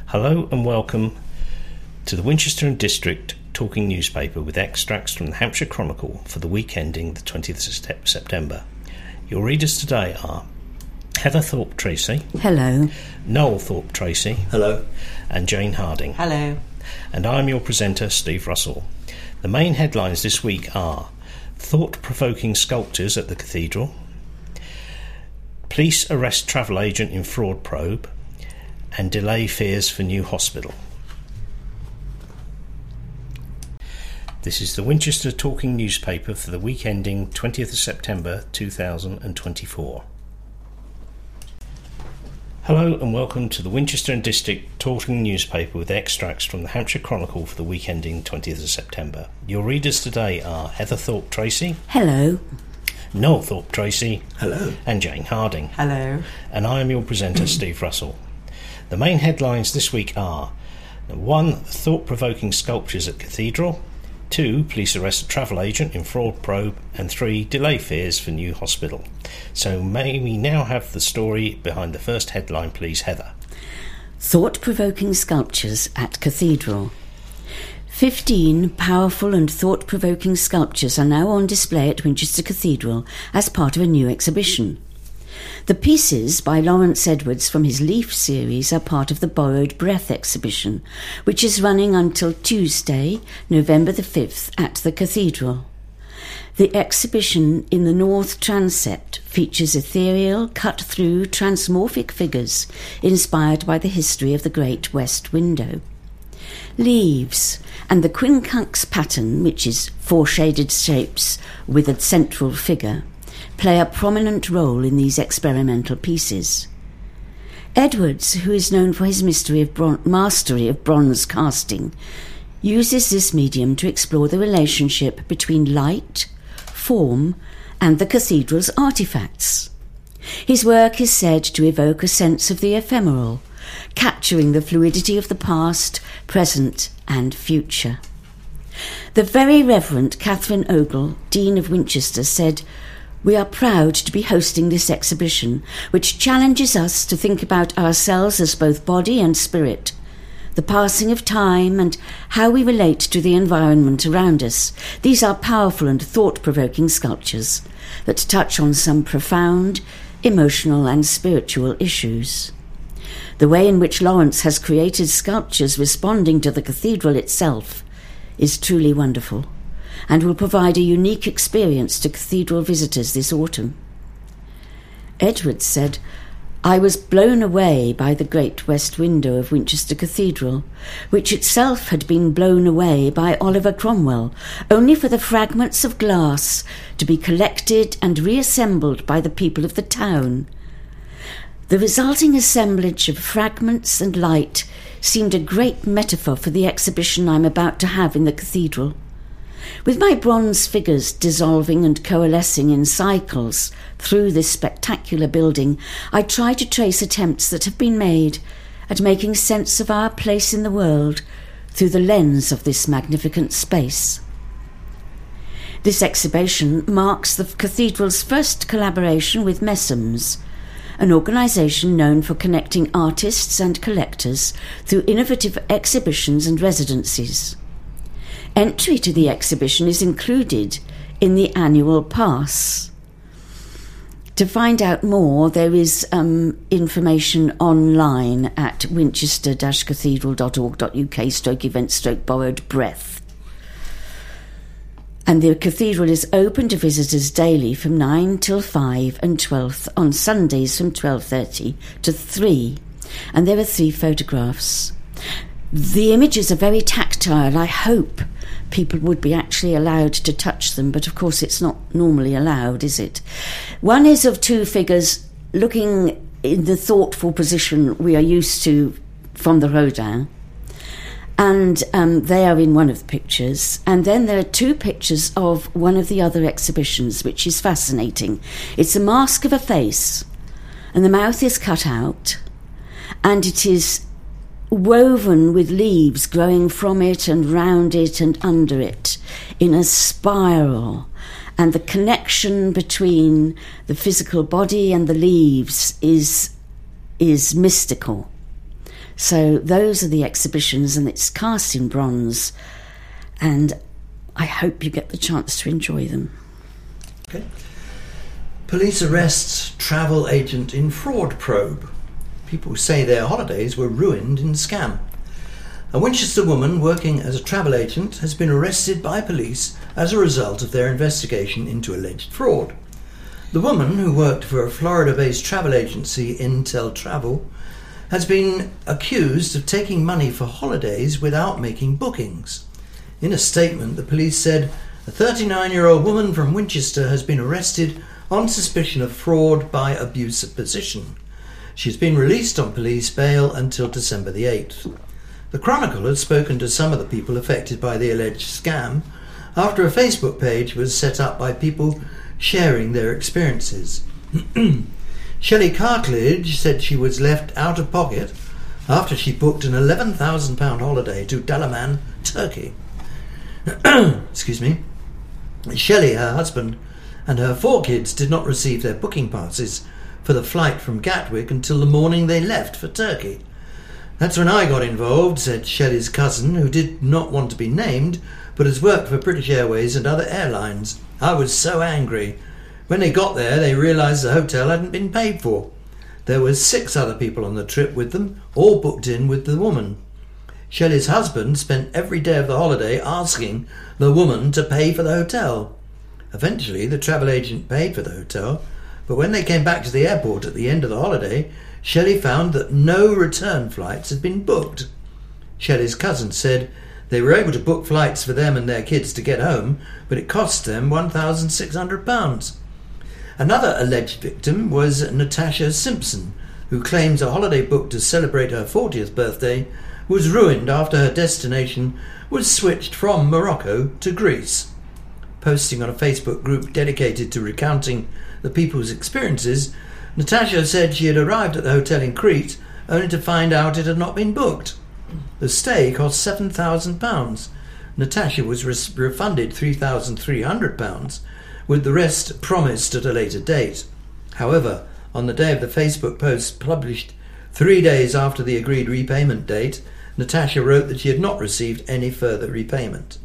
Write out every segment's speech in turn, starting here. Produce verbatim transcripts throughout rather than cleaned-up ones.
Hello and welcome to the Winchester and District Talking Newspaper with extracts from the Hampshire Chronicle for the week ending the twentieth of September. Your readers today are Heather Thorpe-Tracy. Hello. Noel Thorpe-Tracy. Hello. And Jane Harding. Hello. And I'm your presenter, Steve Russell. The main headlines this week are thought-provoking sculptures at the cathedral, police arrest travel agent in fraud probe, and delay fears for new hospital. This is the Winchester Talking Newspaper for the week ending twentieth of September two thousand twenty-four. Hello and welcome to the Winchester and District Talking Newspaper with extracts from the Hampshire Chronicle for the week ending twentieth of September. Your readers today are Heather Thorpe-Tracy. Hello. Noel Thorpe-Tracy. Hello. And Jane Harding. Hello. And I am your presenter, Steve Russell. The main headlines this week are one. Thought-provoking sculptures at Cathedral, two. Police arrest a travel agent in fraud probe, and three. Delay fears for new hospital. So may we now have the story behind the first headline, please, Heather. Thought-provoking sculptures at Cathedral. Fifteen powerful and thought-provoking sculptures are now on display at Winchester Cathedral as part of a new exhibition. The pieces by Lawrence Edwards from his Leaf series are part of the Borrowed Breath exhibition, which is running until Tuesday, November the fifth, at the Cathedral. The exhibition in the North Transept features ethereal, cut-through, transmorphic figures inspired by the history of the Great West Window. Leaves and the quincunx pattern, which is four shaded shapes with a central figure, play a prominent role in these experimental pieces. Edwards, who is known for his mystery of bron- mastery of bronze casting, uses this medium to explore the relationship between light, form, and the cathedral's artefacts. His work is said to evoke a sense of the ephemeral, capturing the fluidity of the past, present, and future. The Very Reverend Catherine Ogle, Dean of Winchester, said, "We are proud to be hosting this exhibition, which challenges us to think about ourselves as both body and spirit, the passing of time and how we relate to the environment around us. These are powerful and thought-provoking sculptures that touch on some profound, emotional and spiritual issues." The way in which Lawrence has created sculptures responding to the cathedral itself is truly wonderful, and will provide a unique experience to cathedral visitors this autumn. Edwards said, "I was blown away by the Great West Window of Winchester Cathedral, which itself had been blown away by Oliver Cromwell, only for the fragments of glass to be collected and reassembled by the people of the town. The resulting assemblage of fragments and light seemed a great metaphor for the exhibition I'm about to have in the cathedral. With my bronze figures dissolving and coalescing in cycles through this spectacular building, I try to trace attempts that have been made at making sense of our place in the world through the lens of this magnificent space." This exhibition marks the cathedral's first collaboration with Messams, an organisation known for connecting artists and collectors through innovative exhibitions and residencies. Entry to the exhibition is included in the annual pass. To find out more, there is um, information online at winchester dash cathedral dot org dot U K stroke event stroke borrowed breath. And the cathedral is open to visitors daily from nine till five and twelfth on Sundays from twelve thirty to three. And there are three photographs. The images are very tactile. I hope people would be actually allowed to touch them, but of course it's not normally allowed, is it? One is of two figures looking in the thoughtful position we are used to from the Rodin, and um, they are in one of the pictures. And then there are two pictures of one of the other exhibitions, which is fascinating. It's a mask of a face, and the mouth is cut out, and it is woven with leaves growing from it and round it and under it in a spiral. And the connection between the physical body and the leaves is is mystical. So those are the exhibitions, and it's cast in bronze, and I hope you get the chance to enjoy them. Okay. Police arrests travel agent in fraud probe. People say their holidays were ruined in scam. A Winchester woman working as a travel agent has been arrested by police as a result of their investigation into alleged fraud. The woman, who worked for a Florida-based travel agency, Intel Travel, has been accused of taking money for holidays without making bookings. In a statement, the police said a thirty-nine-year-old woman from Winchester has been arrested on suspicion of fraud by abuse of position. She has been released on police bail until December the eighth. The Chronicle had spoken to some of the people affected by the alleged scam after a Facebook page was set up by people sharing their experiences. Shelley Cartledge said she was left out of pocket after she booked an eleven thousand pounds holiday to Dalaman, Turkey. Excuse me. Shelley, her husband, and her four kids did not receive their booking passes for the flight from Gatwick until the morning they left for Turkey. That's when I got involved, said Shelley's cousin, who did not want to be named, but has worked for British Airways and other airlines. I was so angry. When they got there, they realised the hotel hadn't been paid for. There were six other people on the trip with them, all booked in with the woman. Shelley's husband spent every day of the holiday asking the woman to pay for the hotel. Eventually, the travel agent paid for the hotel, but when they came back to the airport at the end of the holiday, Shelley found that no return flights had been booked. Shelley's cousin said they were able to book flights for them and their kids to get home, but it cost them one thousand six hundred pounds. Another alleged victim was Natasha Simpson, who claims a holiday booked to celebrate her fortieth birthday was ruined after her destination was switched from Morocco to Greece. Posting on a Facebook group dedicated to recounting the people's experiences, Natasha said she had arrived at the hotel in Crete only to find out it had not been booked. The stay cost seven thousand pounds. Natasha was re- refunded three thousand three hundred pounds, with the rest promised at a later date. However, on the day of the Facebook post published three days after the agreed repayment date, Natasha wrote that she had not received any further repayment.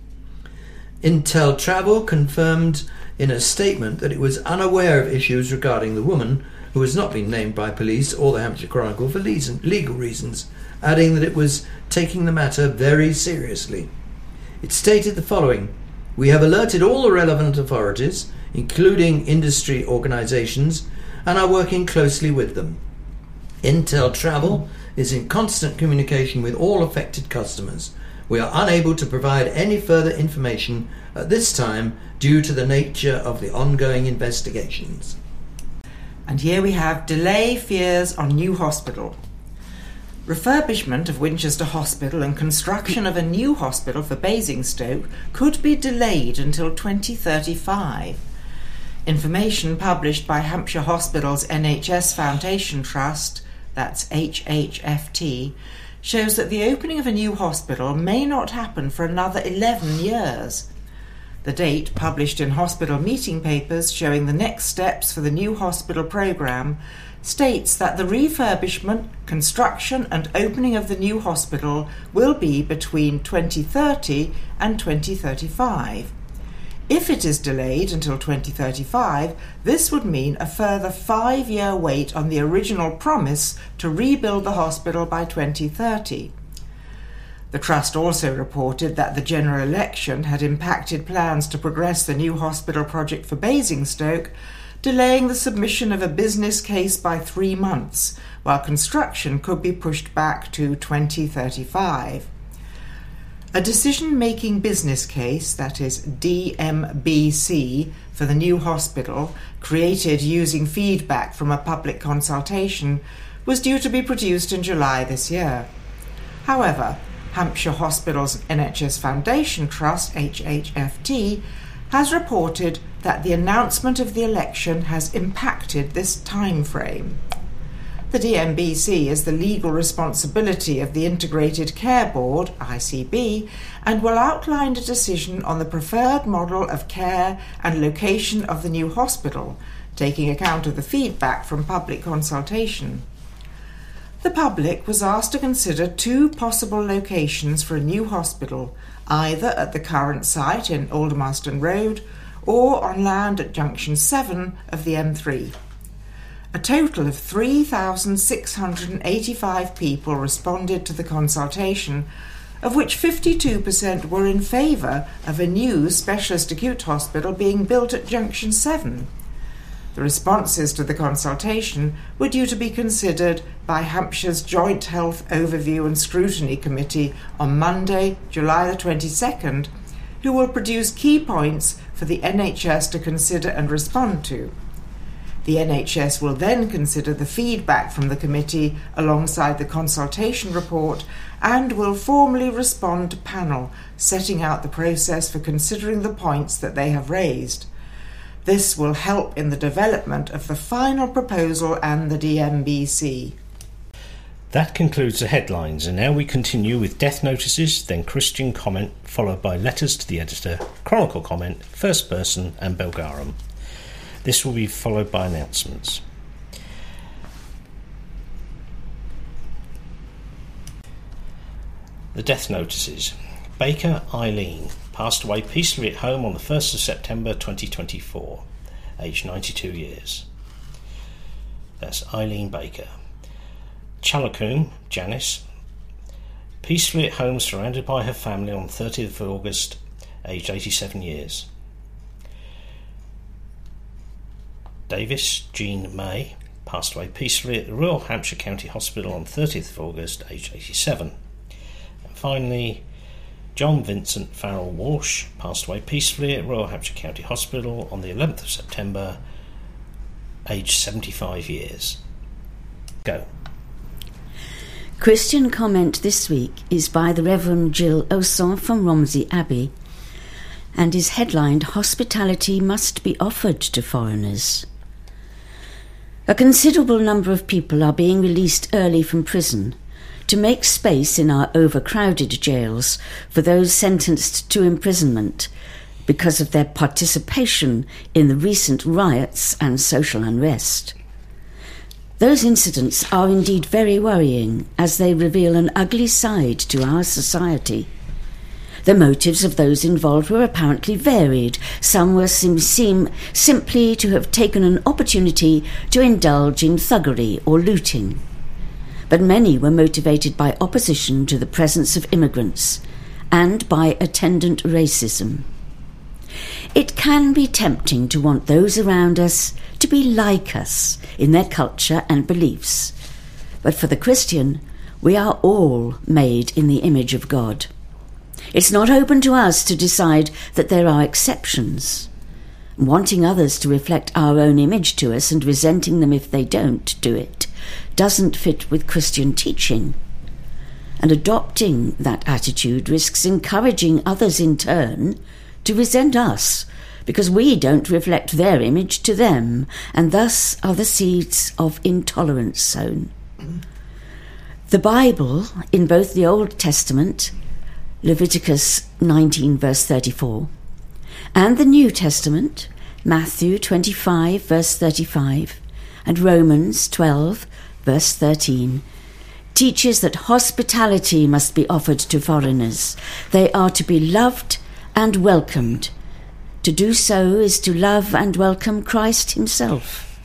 Intel Travel confirmed in a statement that it was unaware of issues regarding the woman, who has not been named by police or the Hampshire Chronicle for legal reasons, adding that it was taking the matter very seriously. It stated the following: "We have alerted all the relevant authorities, including industry organisations, and are working closely with them. Intel Travel is in constant communication with all affected customers. We are unable to provide any further information at this time due to the nature of the ongoing investigations." And here we have delay fears on new hospital. Refurbishment of Winchester Hospital and construction of a new hospital for Basingstoke could be delayed until twenty thirty-five. Information published by Hampshire Hospitals N H S Foundation Trust, that's H H F T, shows that the opening of a new hospital may not happen for another eleven years. The date, published in hospital meeting papers showing the next steps for the new hospital programme, states that the refurbishment, construction and opening of the new hospital will be between twenty thirty and twenty thirty-five. If it is delayed until twenty thirty-five, this would mean a further five-year wait on the original promise to rebuild the hospital by twenty thirty. The Trust also reported that the general election had impacted plans to progress the new hospital project for Basingstoke, delaying the submission of a business case by three months, while construction could be pushed back to twenty thirty-five. A decision-making business case, that is D M B C, for the new hospital, created using feedback from a public consultation, was due to be produced in July this year. However, Hampshire Hospitals N H S Foundation Trust, H H F T, has reported that the announcement of the election has impacted this time frame. The D M B C is the legal responsibility of the Integrated Care Board, I C B, and will outline a decision on the preferred model of care and location of the new hospital, taking account of the feedback from public consultation. The public was asked to consider two possible locations for a new hospital, either at the current site in Aldermaston Road or on land at junction seven of the M three. A total of three thousand six hundred eighty-five people responded to the consultation, of which fifty-two percent were in favour of a new specialist acute hospital being built at junction seven. The responses to the consultation were due to be considered by Hampshire's Joint Health Overview and Scrutiny Committee on Monday, July the twenty-second, who will produce key points for the N H S to consider and respond to. The N H S will then consider the feedback from the committee alongside the consultation report and will formally respond to panel, setting out the process for considering the points that they have raised. This will help in the development of the final proposal and the D M B C. That concludes the headlines, and now we continue with death notices, then Christian comment, followed by letters to the editor, Chronicle comment, First Person and Belgarum. This will be followed by announcements. The death notices. Baker Eileen passed away peacefully at home on the first of September twenty twenty-four, aged ninety-two years. That's Eileen Baker. Chalacoombe, Janice, peacefully at home surrounded by her family on the thirtieth of August, aged eighty-seven years. Davis Jean May passed away peacefully at the Royal Hampshire County Hospital on the thirtieth of August, aged eighty-seven. And finally, John Vincent Farrell Walsh passed away peacefully at Royal Hampshire County Hospital on the eleventh of September, aged seventy-five years. Go. Christian comment this week is by the Reverend Jill Oson from Romsey Abbey and is headlined "Hospitality Must Be Offered to Foreigners." A considerable number of people are being released early from prison to make space in our overcrowded jails for those sentenced to imprisonment because of their participation in the recent riots and social unrest. Those incidents are indeed very worrying, as they reveal an ugly side to our society. The motives of those involved were apparently varied. Some were sim- seem simply to have taken an opportunity to indulge in thuggery or looting. But many were motivated by opposition to the presence of immigrants and by attendant racism. It can be tempting to want those around us to be like us in their culture and beliefs. But for the Christian, we are all made in the image of God. It's not open to us to decide that there are exceptions. Wanting others to reflect our own image to us and resenting them if they don't do it doesn't fit with Christian teaching. And adopting that attitude risks encouraging others in turn to resent us because we don't reflect their image to them, and thus are the seeds of intolerance sown. The Bible, in both the Old Testament, Leviticus nineteen verse thirty-four, and the New Testament, Matthew twenty-five verse thirty-five, and Romans twelve verse thirteen, teaches that hospitality must be offered to foreigners. They are to be loved and welcomed. To do so is to love and welcome Christ himself.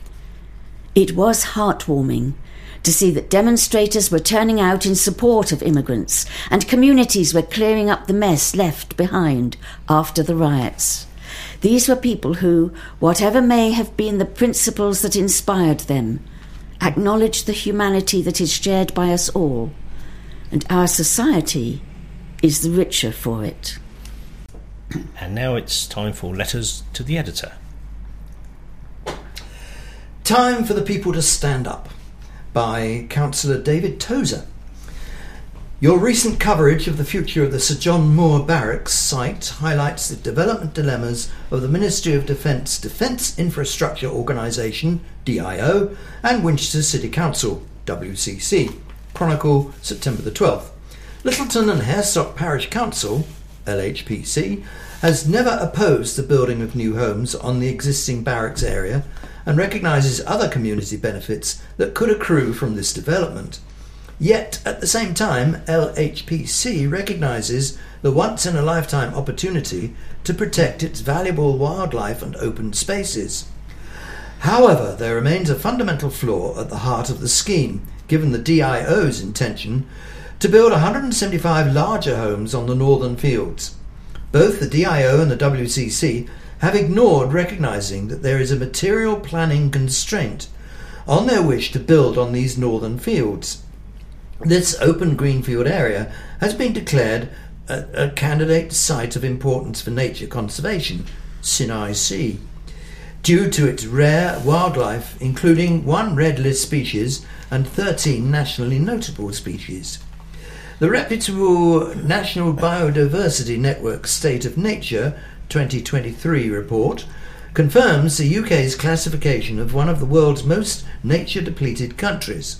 It was heartwarming to see that demonstrators were turning out in support of immigrants and communities were clearing up the mess left behind after the riots. These were people who, whatever may have been the principles that inspired them, acknowledged the humanity that is shared by us all, and our society is the richer for it. And now it's time for letters to the editor. Time for the People to Stand Up, by Councillor David Tozer. Your recent coverage of the future of the Sir John Moore Barracks site highlights the development dilemmas of the Ministry of Defence Defence Infrastructure Organisation, D I O, and Winchester City Council, W C C. Chronicle, September the twelfth. Littleton and Harestock Parish Council, L H P C, has never opposed the building of new homes on the existing barracks area and recognises other community benefits that could accrue from this development. Yet, at the same time, L H P C recognises the once-in-a-lifetime opportunity to protect its valuable wildlife and open spaces. However, there remains a fundamental flaw at the heart of the scheme, given the D I O's intention to build one hundred seventy-five larger homes on the northern fields. Both the D I O and the W C C have ignored recognising that there is a material planning constraint on their wish to build on these northern fields. This open greenfield area has been declared a, a candidate site of importance for nature conservation, Sinai Sea, due to its rare wildlife, including one red list species and thirteen nationally notable species. The reputable National Biodiversity Network State of Nature twenty twenty-three report confirms the U K's classification of one of the world's most nature-depleted countries.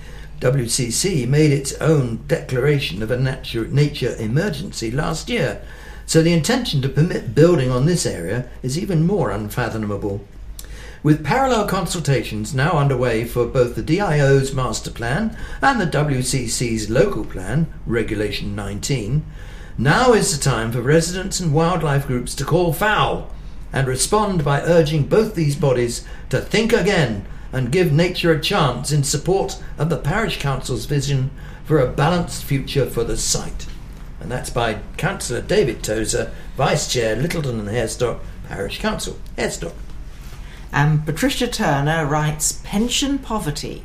W C C made its own declaration of a nature, nature emergency last year, so the intention to permit building on this area is even more unfathomable. With parallel consultations now underway for both the D I O's master plan and the W C C's local plan, Regulation nineteen, now is the time for residents and wildlife groups to call foul and respond by urging both these bodies to think again and give nature a chance in support of the Parish Council's vision for a balanced future for the site. And that's by Councillor David Tozer, Vice Chair, Littleton and Harestock Parish Council, Harestock. And Patricia Turner writes, pension poverty.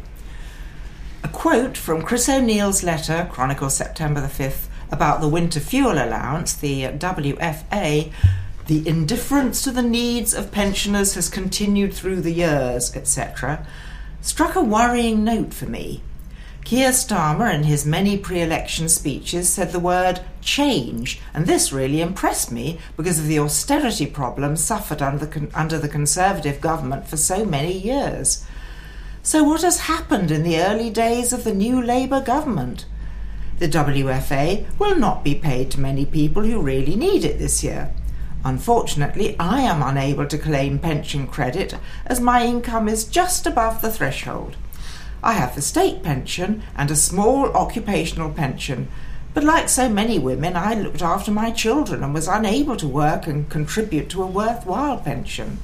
A quote from Chris O'Neill's letter, Chronicle September the fifth, about the winter fuel allowance, the W F A, the indifference to the needs of pensioners has continued through the years, et cetera, struck a worrying note for me. Keir Starmer, in his many pre-election speeches, said the word change, and this really impressed me because of the austerity problems suffered under the, under the Conservative government for so many years. So what has happened in the early days of the new Labour government? The W F A will not be paid to many people who really need it this year. Unfortunately, I am unable to claim pension credit as my income is just above the threshold. I have the state pension and a small occupational pension, but like so many women, I looked after my children and was unable to work and contribute to a worthwhile pension.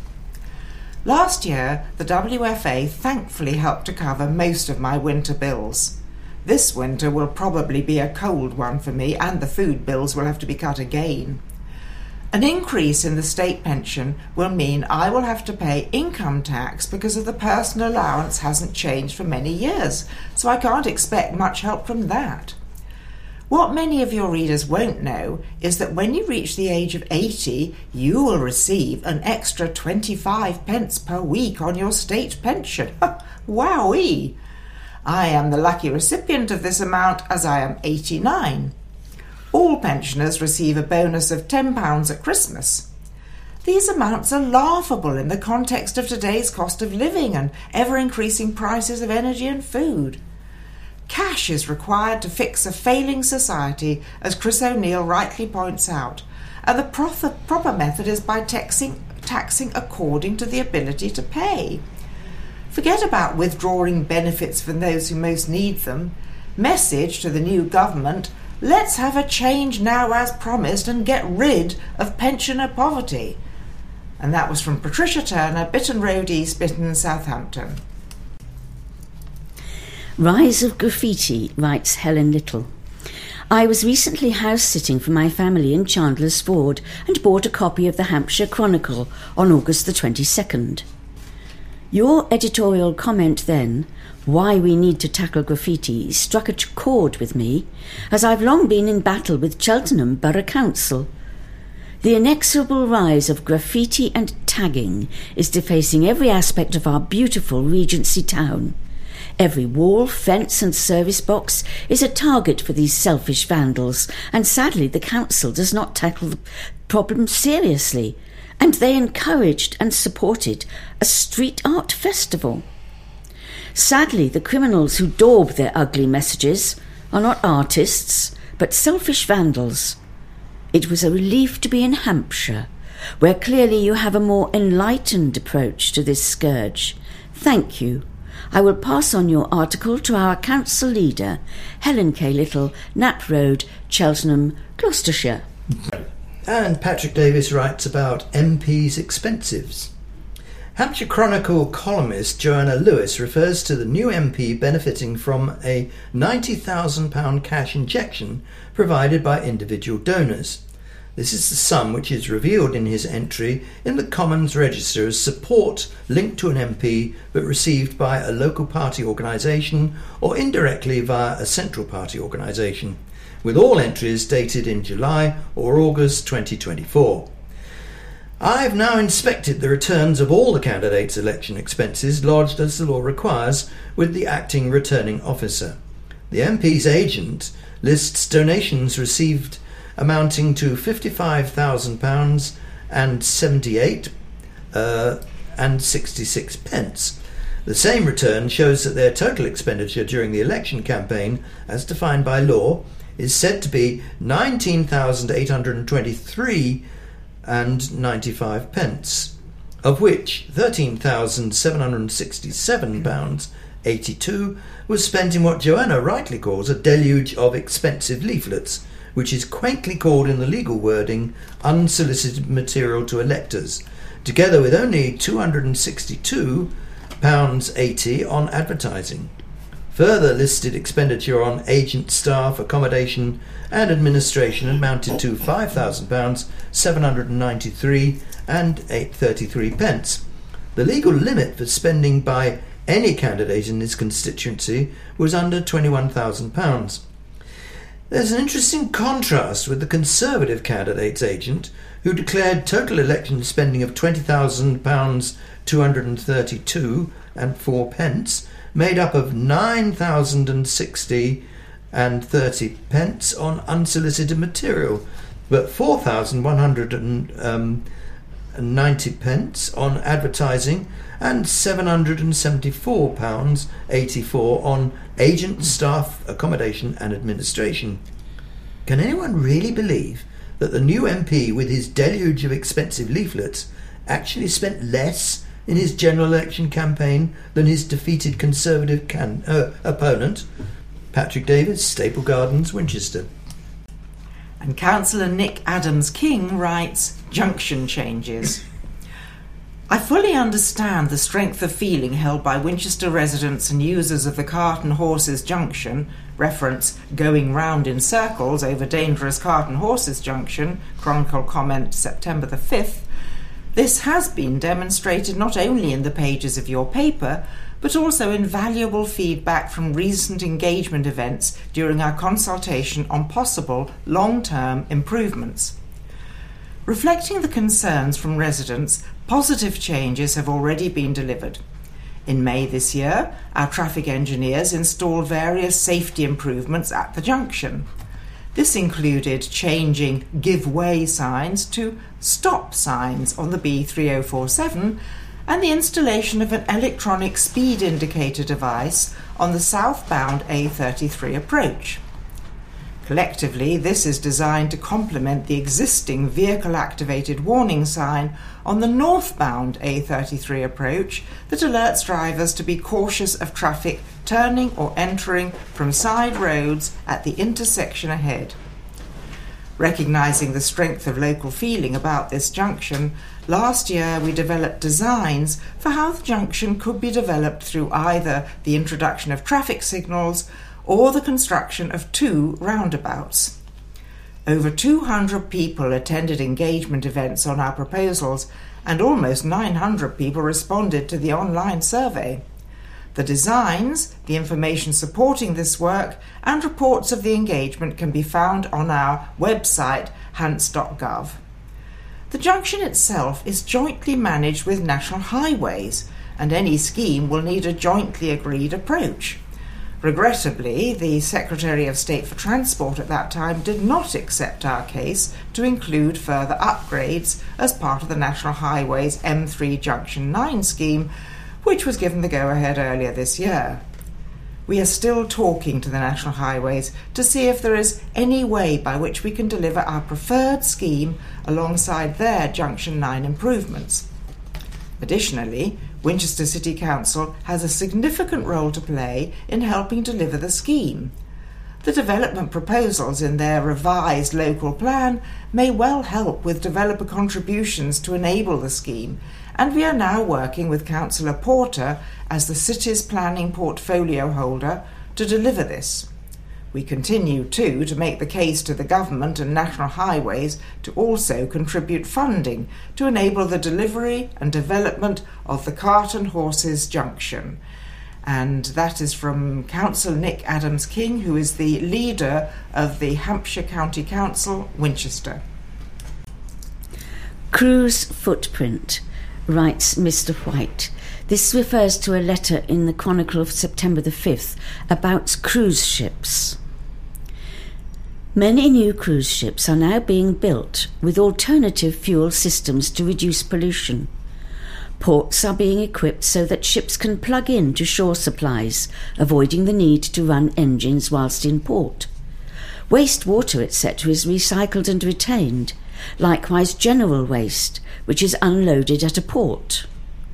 Last year, the W F A thankfully helped to cover most of my winter bills. This winter will probably be a cold one for me, and the food bills will have to be cut again. An increase in the state pension will mean I will have to pay income tax because of the personal allowance hasn't changed for many years, so I can't expect much help from that. What many of your readers won't know is that when you reach the age of eighty, you will receive an extra twenty-five pence per week on your state pension. Wowee! I am the lucky recipient of this amount as I am eighty-nine. All pensioners receive a bonus of ten pounds at Christmas. These amounts are laughable in the context of today's cost of living and ever-increasing prices of energy and food. Cash is required to fix a failing society, as Chris O'Neill rightly points out, and the proper, proper method is by taxing, taxing according to the ability to pay. Forget about withdrawing benefits from those who most need them. Message to the new government: let's have a change now as promised and get rid of pensioner poverty. And that was from Patricia Turner, Bitton Road East, Bitton, Southampton. Rise of Graffiti, writes Helen Little. I was recently house-sitting for my family in Chandler's Ford and bought a copy of the Hampshire Chronicle on August the twenty-second. Your editorial comment then, why we need to tackle graffiti, struck a chord with me, as I've long been in battle with Cheltenham Borough Council. The inexorable rise of graffiti and tagging is defacing every aspect of our beautiful Regency town. Every wall, fence and service box is a target for these selfish vandals, and sadly the council does not tackle the problem seriously, and they encouraged and supported a street art festival. Sadly, the criminals who daub their ugly messages are not artists, but selfish vandals. It was a relief to be in Hampshire, where clearly you have a more enlightened approach to this scourge. Thank you. I will pass on your article to our council leader, Helen K. Little, Knapp Road, Cheltenham, Gloucestershire. And Patrick Davis writes about M P's expensives. Hampshire Chronicle columnist Joanna Lewis refers to the new M P benefiting from a ninety thousand pounds cash injection provided by individual donors. This is the sum which is revealed in his entry in the Commons Register as support linked to an M P but received by a local party organisation or indirectly via a central party organisation, with all entries dated in July or August twenty twenty-four. I've now inspected the returns of all the candidates' election expenses lodged as the law requires with the acting returning officer. The M P's agent lists donations received amounting to fifty-five thousand pounds and seventy-eight uh, and sixty-six pence. The same return shows that their total expenditure during the election campaign, as defined by law, is said to be nineteen thousand eight hundred twenty-three and ninety-five pence, of which thirteen thousand seven hundred sixty-seven pounds eighty-two was spent in what Joanna rightly calls a deluge of expensive leaflets, which is quaintly called in the legal wording unsolicited material to electors, together with only two hundred sixty-two pounds eighty on advertising. Further listed expenditure on agent staff, accommodation and administration amounted to five thousand pounds seven hundred ninety-three and thirty-three pence. The legal limit for spending by any candidate in this constituency was under twenty-one thousand pounds. There's an interesting contrast with the Conservative candidate's agent, who declared total election spending of twenty thousand pounds two hundred thirty-two and four pence, made up of nine thousand sixty and thirty pence on unsolicited material, but four thousand one hundred ninety pence on advertising and seven hundred seventy-four pounds eighty-four on agent, staff, accommodation and administration. Can anyone really believe that the new M P, with his deluge of expensive leaflets, actually spent less in his general election campaign than his defeated Conservative can, uh, opponent, Patrick Davis, Staple Gardens, Winchester? And Councillor Nick Adams-King writes, junction changes. I fully understand the strength of feeling held by Winchester residents and users of the Cart and Horses Junction, reference going round in circles over dangerous Cart and Horses Junction, Chronicle comment September the fifth. This has been demonstrated not only in the pages of your paper, but also in valuable feedback from recent engagement events during our consultation on possible long-term improvements. Reflecting the concerns from residents, positive changes have already been delivered. In May this year, our traffic engineers installed various safety improvements at the junction. This included changing give way signs to stop signs on the B three oh four seven and the installation of an electronic speed indicator device on the southbound A thirty-three approach. Collectively, this is designed to complement the existing vehicle-activated warning sign on the northbound A thirty-three approach that alerts drivers to be cautious of traffic turning or entering from side roads at the intersection ahead. Recognising the strength of local feeling about this junction, last year we developed designs for how the junction could be developed through either the introduction of traffic signals or the construction of two roundabouts. Over two hundred people attended engagement events on our proposals, and almost nine hundred people responded to the online survey. The designs, the information supporting this work, and reports of the engagement can be found on our website, hants dot gov. The junction itself is jointly managed with National Highways, and any scheme will need a jointly agreed approach. Regrettably, the Secretary of State for Transport at that time did not accept our case to include further upgrades as part of the National Highways M three Junction nine scheme, which was given the go-ahead earlier this year. We are still talking to the National Highways to see if there is any way by which we can deliver our preferred scheme alongside their Junction nine improvements. Additionally, Winchester City Council has a significant role to play in helping deliver the scheme. The development proposals in their revised local plan may well help with developer contributions to enable the scheme, and we are now working with Councillor Porter as the city's planning portfolio holder to deliver this. We continue too to make the case to the government and National Highways to also contribute funding to enable the delivery and development of the Cart and Horses Junction. And that is from Councillor Nick Adams-King, who is the leader of the Hampshire County Council, Winchester. Cruise footprint, writes Mister White. This refers to a letter in the Chronicle of September the fifth about cruise ships. Many new cruise ships are now being built with alternative fuel systems to reduce pollution. Ports are being equipped so that ships can plug in to shore supplies, avoiding the need to run engines whilst in port. Wastewater, et cetera is recycled and retained, likewise general waste, which is unloaded at a port.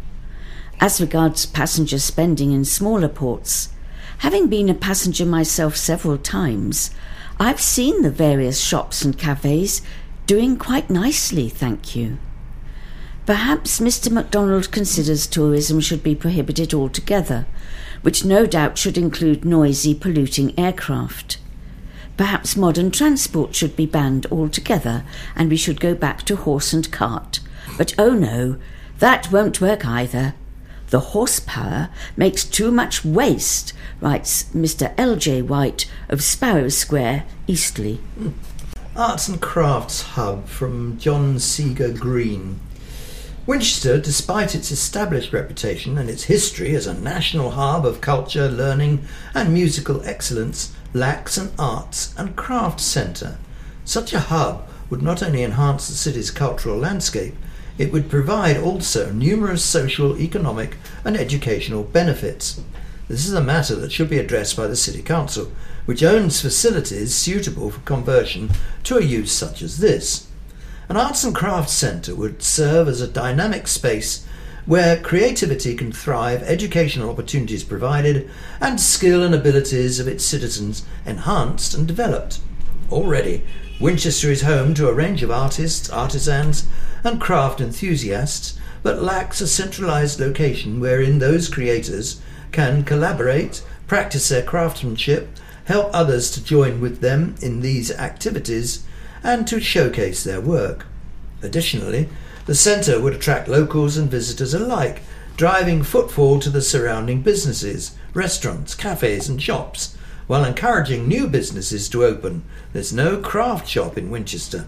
As regards passenger spending in smaller ports, having been a passenger myself several times, I've seen the various shops and cafes doing quite nicely, thank you. Perhaps Mister MacDonald considers tourism should be prohibited altogether, which no doubt should include noisy, polluting aircraft. Perhaps modern transport should be banned altogether, and we should go back to horse and cart. But oh no, that won't work either. The horsepower makes too much waste, writes Mister L J White of Sparrow Square, Eastleigh. Arts and Crafts Hub from John Seeger Green. Winchester, despite its established reputation and its history as a national hub of culture, learning and musical excellence, lacks an arts and crafts centre. Such a hub would not only enhance the city's cultural landscape, it would provide also numerous social, economic and educational benefits. This is a matter that should be addressed by the City Council, which owns facilities suitable for conversion to a use such as this. An arts and crafts centre would serve as a dynamic space where creativity can thrive, educational opportunities provided, and skill and abilities of its citizens enhanced and developed. Already, Winchester is home to a range of artists, artisans, and craft enthusiasts, but lacks a centralised location wherein those creators can collaborate, practice their craftsmanship, help others to join with them in these activities, and to showcase their work. Additionally, the centre would attract locals and visitors alike, driving footfall to the surrounding businesses, restaurants, cafes and shops, while encouraging new businesses to open. There's no craft shop in Winchester.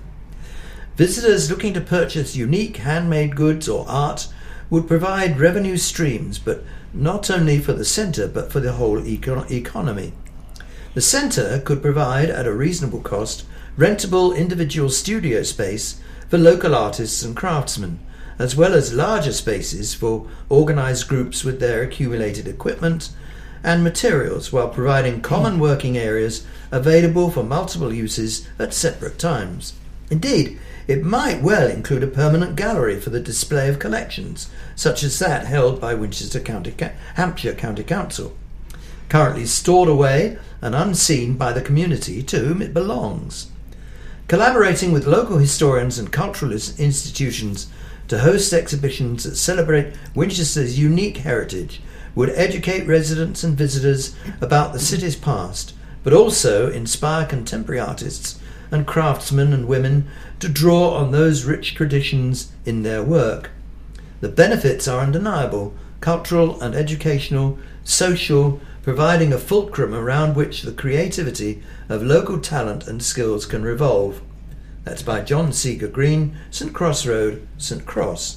Visitors looking to purchase unique handmade goods or art would provide revenue streams, but not only for the centre but for the whole eco- economy. The centre could provide, at a reasonable cost, rentable individual studio space for local artists and craftsmen, as well as larger spaces for organised groups with their accumulated equipment and materials, while providing common working areas available for multiple uses at separate times. Indeed, it might well include a permanent gallery for the display of collections, such as that held by Winchester County, Hampshire County Council, currently stored away and unseen by the community to whom it belongs. Collaborating with local historians and cultural institutions to host exhibitions that celebrate Winchester's unique heritage would educate residents and visitors about the city's past, but also inspire contemporary artists and craftsmen and women to draw on those rich traditions in their work. The benefits are undeniable: cultural and educational, social, providing a fulcrum around which the creativity of local talent and skills can revolve. That's by John Seeger Green, St Cross Road, St Cross.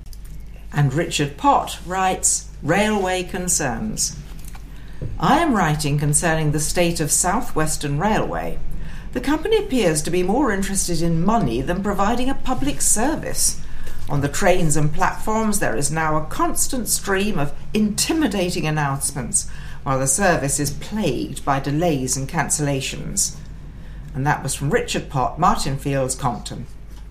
And Richard Pott writes, Railway Concerns. I am writing concerning the state of South Western Railway. The company appears to be more interested in money than providing a public service. On the trains and platforms there is now a constant stream of intimidating announcements, while the service is plagued by delays and cancellations. And that was from Richard Pott, Martin Fields, Compton.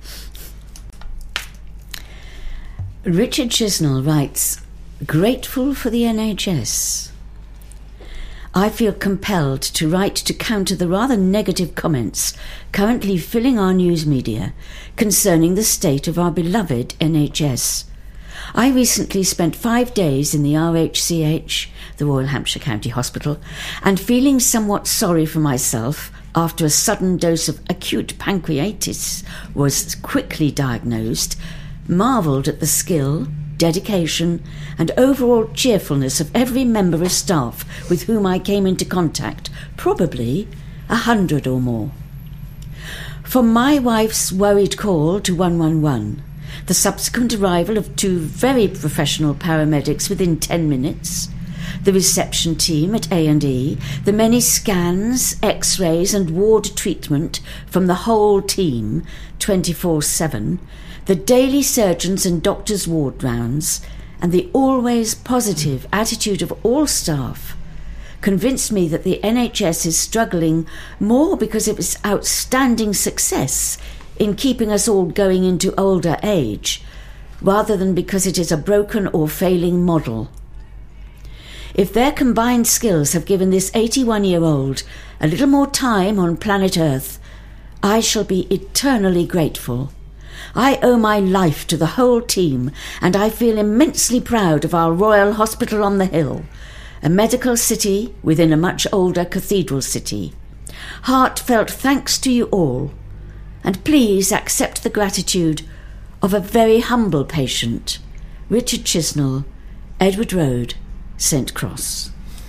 Richard Chisnell writes, "Grateful for the N H S. I feel compelled to write to counter the rather negative comments currently filling our news media concerning the state of our beloved N H S. I recently spent five days in the R H C H, the Royal Hampshire County Hospital, and feeling somewhat sorry for myself after a sudden dose of acute pancreatitis was quickly diagnosed, marvelled at the skill, dedication and overall cheerfulness of every member of staff with whom I came into contact, probably a hundred or more. From my wife's worried call to one one one, the subsequent arrival of two very professional paramedics within ten minutes, the reception team at A and E, the many scans, x-rays and ward treatment from the whole team twenty-four seven, the daily surgeons and doctors' ward rounds, and the always positive attitude of all staff convinced me that the N H S is struggling more because of its outstanding success in keeping us all going into older age, rather than because it is a broken or failing model. If their combined skills have given this eighty-one-year-old a little more time on planet Earth, I shall be eternally grateful. I owe my life to the whole team, and I feel immensely proud of our Royal Hospital on the Hill, a medical city within a much older cathedral city. Heartfelt thanks to you all, and please accept the gratitude of a very humble patient, Richard Chisnell, Edward Road, Saint Cross."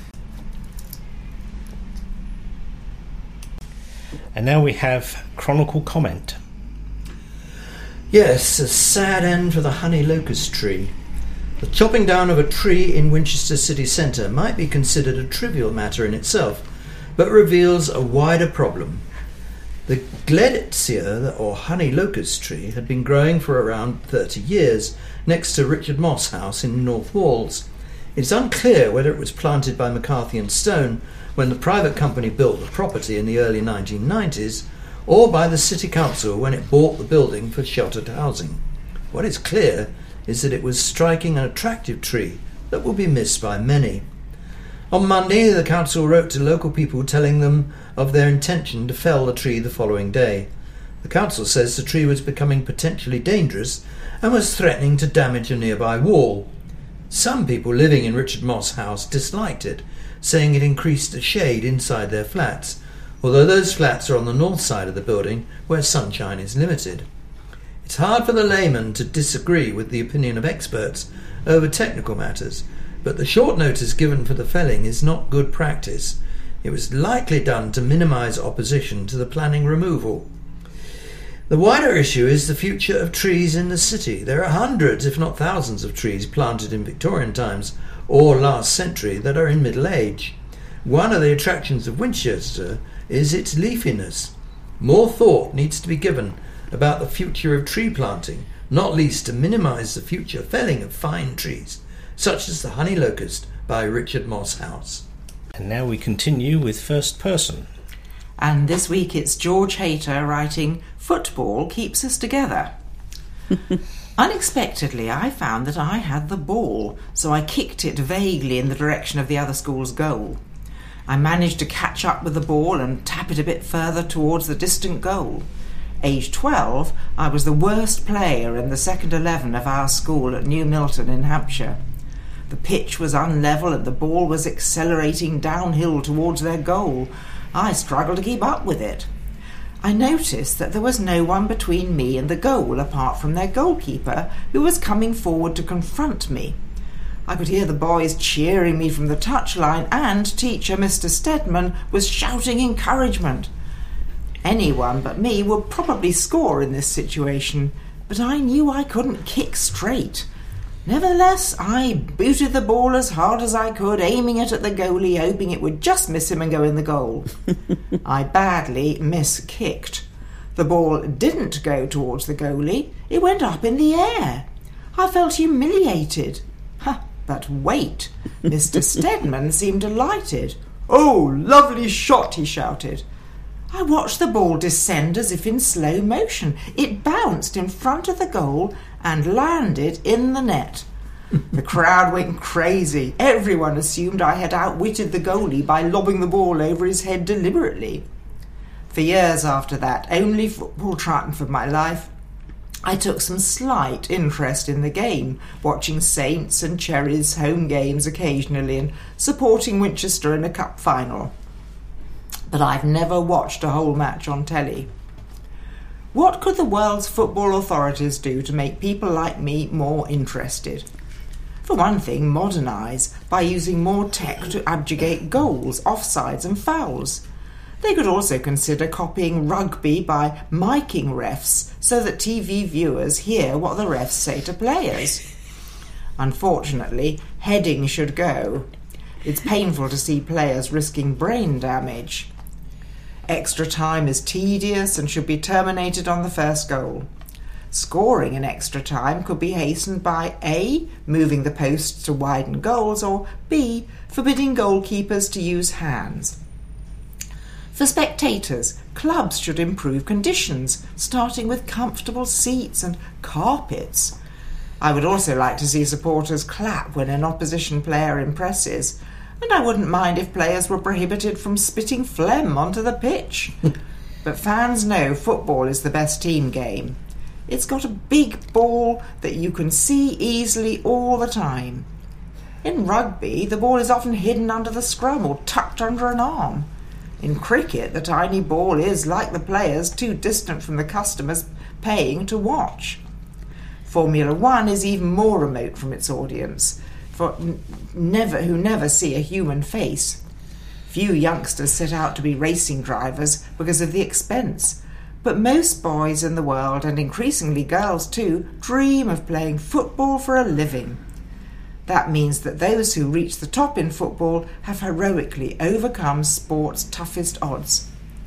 And now we have Chronicle comment. Yes, a sad end for the honey locust tree. The chopping down of a tree in Winchester city centre might be considered a trivial matter in itself, but reveals a wider problem. The Gleditsia, or honey locust tree, had been growing for around thirty years next to Richard Moss House in North Walls. It is unclear whether it was planted by McCarthy and Stone when the private company built the property in the early nineteen nineties, or by the City Council when it bought the building for sheltered housing. What is clear is that it was striking an attractive tree that will be missed by many. On Monday, the council wrote to local people telling them of their intention to fell the tree the following day. The council says the tree was becoming potentially dangerous and was threatening to damage a nearby wall. Some people living in Richard Moss House disliked it, saying it increased the shade inside their flats, although those flats are on the north side of the building where sunshine is limited. It's hard for the layman to disagree with the opinion of experts over technical matters, but the short notice given for the felling is not good practice. It was likely done to minimise opposition to the planning removal. The wider issue is the future of trees in the city. There are hundreds, if not thousands, of trees planted in Victorian times or last century that are in middle age. One of the attractions of Winchester is its leafiness. More thought needs to be given about the future of tree planting, not least to minimise the future felling of fine trees, such as the honey locust by Richard Moss House. And now we continue with First Person. And this week it's George Hayter writing, "Football keeps us together." Unexpectedly, I found that I had the ball, so I kicked it vaguely in the direction of the other school's goal. I managed to catch up with the ball and tap it a bit further towards the distant goal. Aged twelve, I was the worst player in the second eleven of our school at New Milton in Hampshire. The pitch was unlevel and the ball was accelerating downhill towards their goal. I struggled to keep up with it. I noticed that there was no one between me and the goal apart from their goalkeeper, who was coming forward to confront me. I could hear the boys cheering me from the touchline, and teacher Mister Stedman was shouting encouragement. Anyone but me would probably score in this situation, but I knew I couldn't kick straight. Nevertheless, I booted the ball as hard as I could, aiming it at the goalie, hoping it would just miss him and go in the goal. I badly miss-kicked. The ball didn't go towards the goalie, it went up in the air. I felt humiliated. Ha! But wait, Mister Stedman seemed delighted. "Oh, lovely shot," he shouted. I watched the ball descend as if in slow motion. It bounced in front of the goal and landed in the net. The crowd went crazy. Everyone assumed I had outwitted the goalie by lobbing the ball over his head deliberately. For years after that, only football triumphed my life. I took some slight interest in the game, watching Saints and Cherries home games occasionally and supporting Winchester in a cup final. But I've never watched a whole match on telly. What could the world's football authorities do to make people like me more interested? For one thing, modernise by using more tech to abjugate goals, offsides and fouls. They could also consider copying rugby by miking refs so that T V viewers hear what the refs say to players. Unfortunately, heading should go. It's painful to see players risking brain damage. Extra time is tedious and should be terminated on the first goal. Scoring in extra time could be hastened by A. moving the posts to widen goals, or B. forbidding goalkeepers to use hands. For spectators, clubs should improve conditions, starting with comfortable seats and carpets. I would also like to see supporters clap when an opposition player impresses, and I wouldn't mind if players were prohibited from spitting phlegm onto the pitch. But fans know football is the best team game. It's got a big ball that you can see easily all the time. In rugby, the ball is often hidden under the scrum or tucked under an arm. In cricket, the tiny ball is, like the players, too distant from the customers paying to watch. Formula One is even more remote from its audience, for n- never who never see a human face. Few youngsters set out to be racing drivers because of the expense, but most boys in the world, and increasingly girls too, dream of playing football for a living. That means that those who reach the top in football have heroically overcome sport's toughest odds.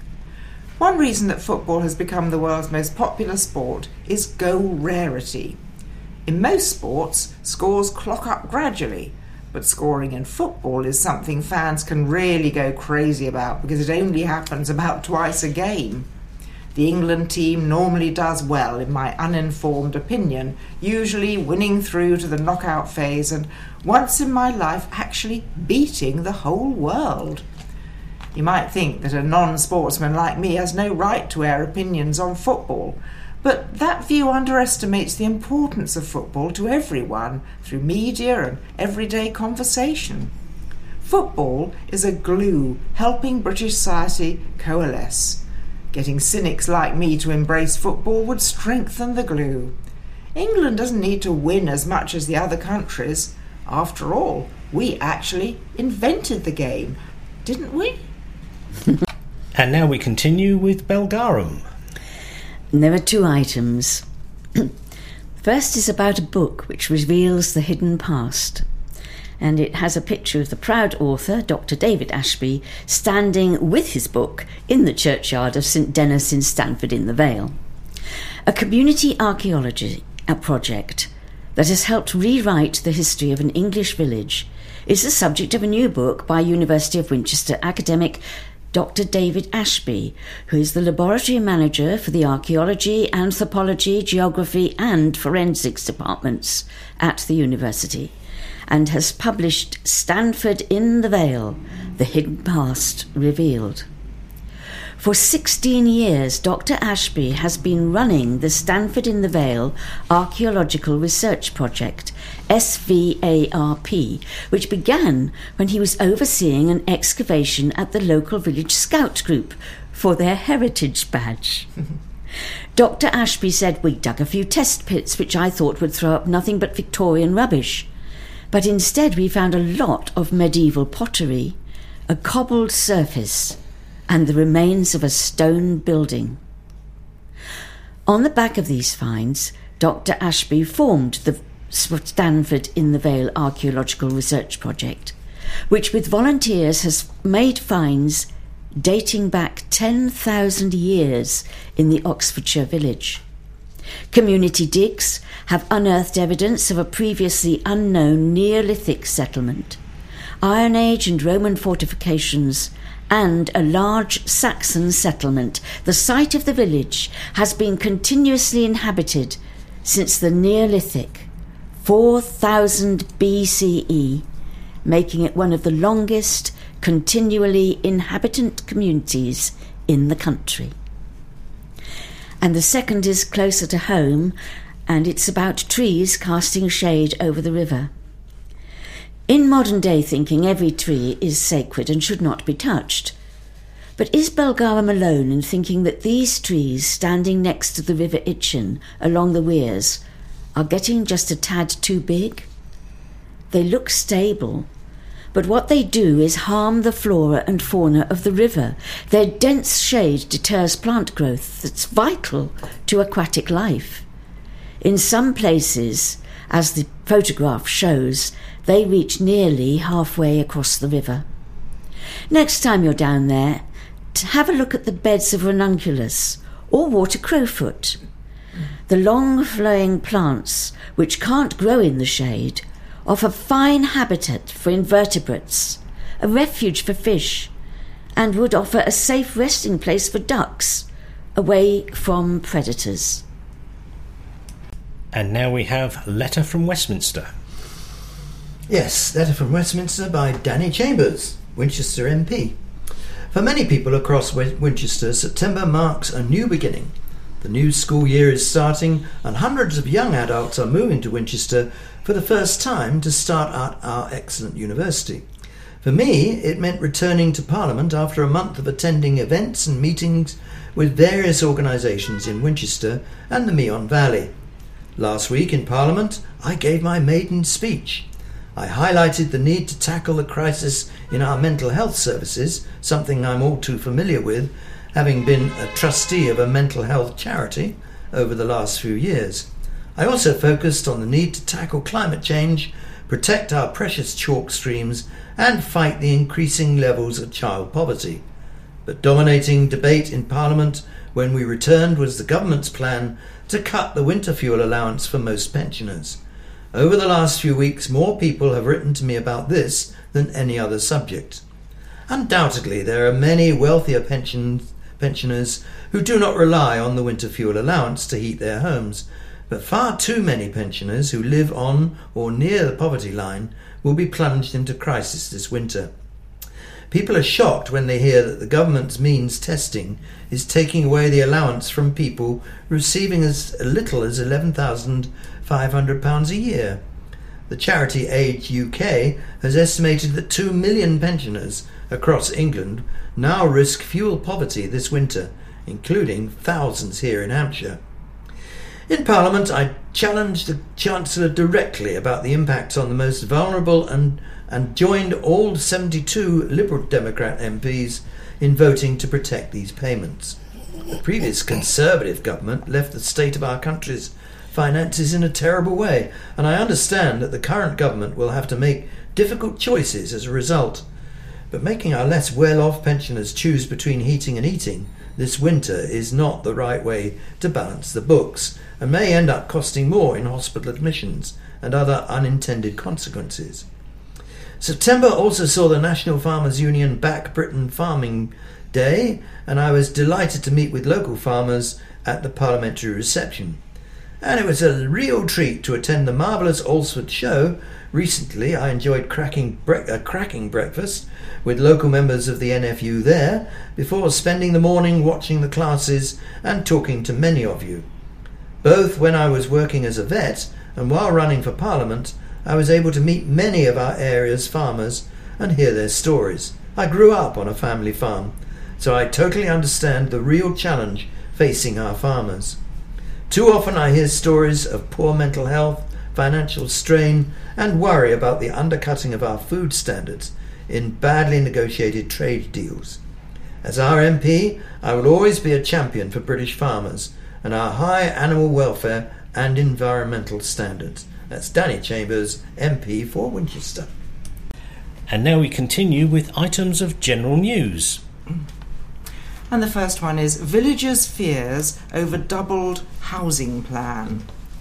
One reason that football has become the world's most popular sport is goal rarity. In most sports, scores clock up gradually, but scoring in football is something fans can really go crazy about because it only happens about twice a game. The England team normally does well, in my uninformed opinion, usually winning through to the knockout phase and once in my life actually beating the whole world. You might think that a non-sportsman like me has no right to air opinions on football, but that view underestimates the importance of football to everyone through media and everyday conversation. Football is a glue helping British society coalesce. Getting cynics like me to embrace football would strengthen the glue. England doesn't need to win as much as the other countries. After all, we actually invented the game, didn't we? And now we continue with Belgarum. There are two items. First is about a book which reveals the hidden past, and it has a picture of the proud author, Doctor David Ashby, standing with his book in the churchyard of St Denis in Stanford-in-the-Vale. A community archaeology project that has helped rewrite the history of an English village is the subject of a new book by University of Winchester academic Doctor David Ashby, who is the laboratory manager for the archaeology, anthropology, geography and forensics departments at the university, and has published Stanford in the Vale, The Hidden Past Revealed. For sixteen years, Doctor Ashby has been running the Stanford in the Vale Archaeological Research Project, S V A R P, which began when he was overseeing an excavation at the local village scout group for their heritage badge. Doctor Ashby said, "We dug a few test pits which I thought would throw up nothing but Victorian rubbish. But instead we found a lot of medieval pottery, a cobbled surface, and the remains of a stone building." On the back of these finds, Doctor Ashby formed the Stanford in the Vale Archaeological Research Project, which with volunteers has made finds dating back ten thousand years in the Oxfordshire village. Community digs have unearthed evidence of a previously unknown Neolithic settlement, Iron Age and Roman fortifications, and a large Saxon settlement. The site of the village has been continuously inhabited since the Neolithic, four thousand B C E, making it one of the longest continually inhabitant communities in the country. And the second is closer to home, and it's about trees casting shade over the river. In modern day thinking, every tree is sacred and should not be touched. But is Belgarum alone in thinking that these trees standing next to the River Itchen along the weirs are getting just a tad too big? They look stable, but what they do is harm the flora and fauna of the river. Their dense shade deters plant growth that's vital to aquatic life. In some places, as the photograph shows, they reach nearly halfway across the river. Next time you're down there, have a look at the beds of ranunculus or water crowfoot. The long flowing plants, which can't grow in the shade, offer fine habitat for invertebrates, a refuge for fish, and would offer a safe resting place for ducks, away from predators. And now we have Letter from Westminster. Yes, Letter from Westminster by Danny Chambers, Winchester M P. For many people across Winchester, September marks a new beginning. The new school year is starting, and hundreds of young adults are moving to Winchester for the first time to start at our excellent university. For me, it meant returning to Parliament after a month of attending events and meetings with various organisations in Winchester and the Meon Valley. Last week in Parliament, I gave my maiden speech. I highlighted the need to tackle the crisis in our mental health services, something I'm all too familiar with, having been a trustee of a mental health charity over the last few years. I also focused on the need to tackle climate change, protect our precious chalk streams, and fight the increasing levels of child poverty. But dominating debate in Parliament when we returned was the government's plan to cut the winter fuel allowance for most pensioners. Over the last few weeks, more people have written to me about this than any other subject. Undoubtedly, there are many wealthier pension, pensioners who do not rely on the winter fuel allowance to heat their homes, but far too many pensioners who live on or near the poverty line will be plunged into crisis this winter. People are shocked when they hear that the government's means testing is taking away the allowance from people receiving as little as eleven thousand five hundred pounds a year. The charity Age U K has estimated that two million pensioners across England now risk fuel poverty this winter, including thousands here in Hampshire. In Parliament, I challenged the Chancellor directly about the impacts on the most vulnerable and, and joined all seventy-two Liberal Democrat M Ps in voting to protect these payments. The previous Conservative government left the state of our country's finances in a terrible way, and I understand that the current government will have to make difficult choices as a result. But making our less well-off pensioners choose between heating and eating this winter is not the right way to balance the books, and may end up costing more in hospital admissions and other unintended consequences. September also saw the National Farmers Union back Britain Farming Day, and I was delighted to meet with local farmers at the parliamentary reception. And it was a real treat to attend the marvellous Alresford show. Recently I enjoyed cracking bre- a cracking breakfast with local members of the N F U there, before spending the morning watching the classes and talking to many of you. Both when I was working as a vet and while running for Parliament, I was able to meet many of our area's farmers and hear their stories. I grew up on a family farm, so I totally understand the real challenge facing our farmers. Too often I hear stories of poor mental health, financial strain, and worry about the undercutting of our food standards in badly negotiated trade deals. As our M P, I will always be a champion for British farmers and our high animal welfare and environmental standards. That's Danny Chambers, M P for Winchester. And now we continue with items of general news. And the first one is Villagers' Fears Over Doubled Housing Plan.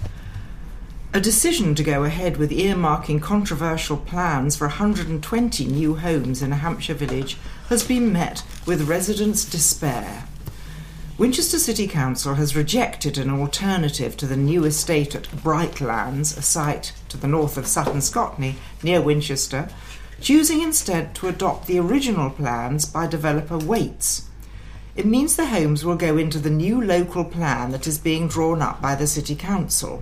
A decision to go ahead with earmarking controversial plans for one hundred twenty new homes in a Hampshire village has been met with residents' despair. Winchester City Council has rejected an alternative to the new estate at Brightlands, a site to the north of Sutton Scotney, near Winchester, choosing instead to adopt the original plans by developer Waits. It means the homes will go into the new local plan that is being drawn up by the City Council.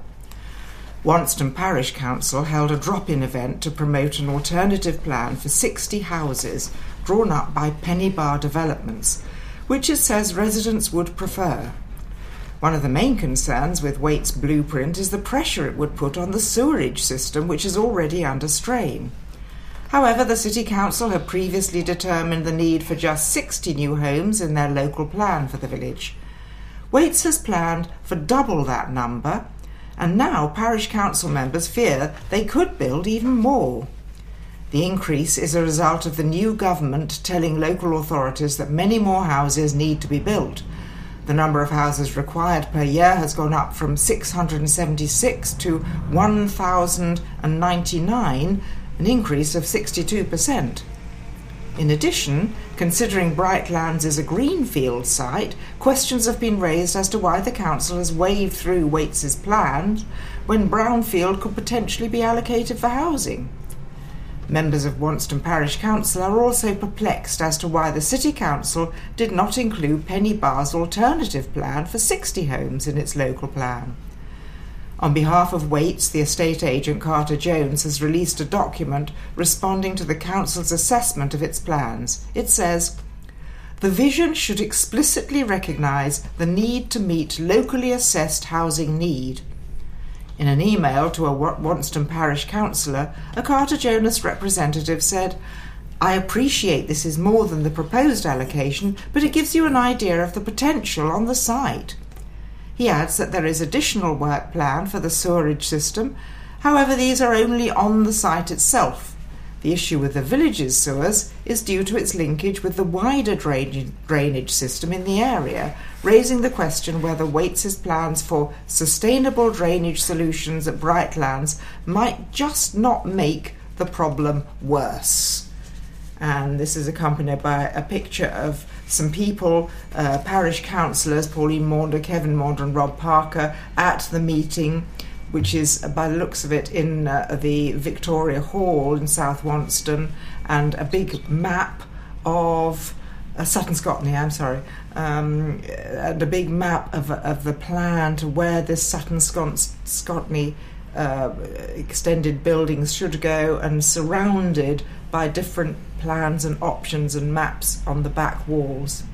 Wonston Parish Council held a drop-in event to promote an alternative plan for sixty houses drawn up by Penny Bar Developments, which it says residents would prefer. One of the main concerns with Waits' blueprint is the pressure it would put on the sewerage system, which is already under strain. However, the City Council had previously determined the need for just sixty new homes in their local plan for the village. Waits has planned for double that number, and now parish council members fear they could build even more. The increase is a result of the new government telling local authorities that many more houses need to be built. The number of houses required per year has gone up from six hundred seventy-six to one thousand ninety-nine, an increase of sixty-two percent. In addition, considering Brightlands is a greenfield site, questions have been raised as to why the council has waved through Waits's plans when brownfield could potentially be allocated for housing. Members of Wonston Parish Council are also perplexed as to why the City Council did not include Penny Bar's alternative plan for sixty homes in its local plan. On behalf of Waits, the estate agent Carter Jones has released a document responding to the Council's assessment of its plans. It says, "The vision should explicitly recognise the need to meet locally assessed housing need." In an email to a Wonston Parish councillor, a Carter Jones representative said, "I appreciate this is more than the proposed allocation, but it gives you an idea of the potential on the site." He adds that there is additional work planned for the sewerage system, however these are only on the site itself. The issue with the village's sewers is due to its linkage with the wider drain- drainage system in the area, raising the question whether Waits's plans for sustainable drainage solutions at Brightlands might just not make the problem worse. And this is accompanied by a picture of some people, uh, parish councillors, Pauline Maunder, Kevin Maunder and Rob Parker, at the meeting, which is, by the looks of it, in uh, the Victoria Hall in South Wonston, and a big map of uh, Sutton Scotney, I'm sorry, um, and a big map of, of the plan to where this Sutton Scotney uh, extended buildings should go, and surrounded by different plans and options and maps on the back walls.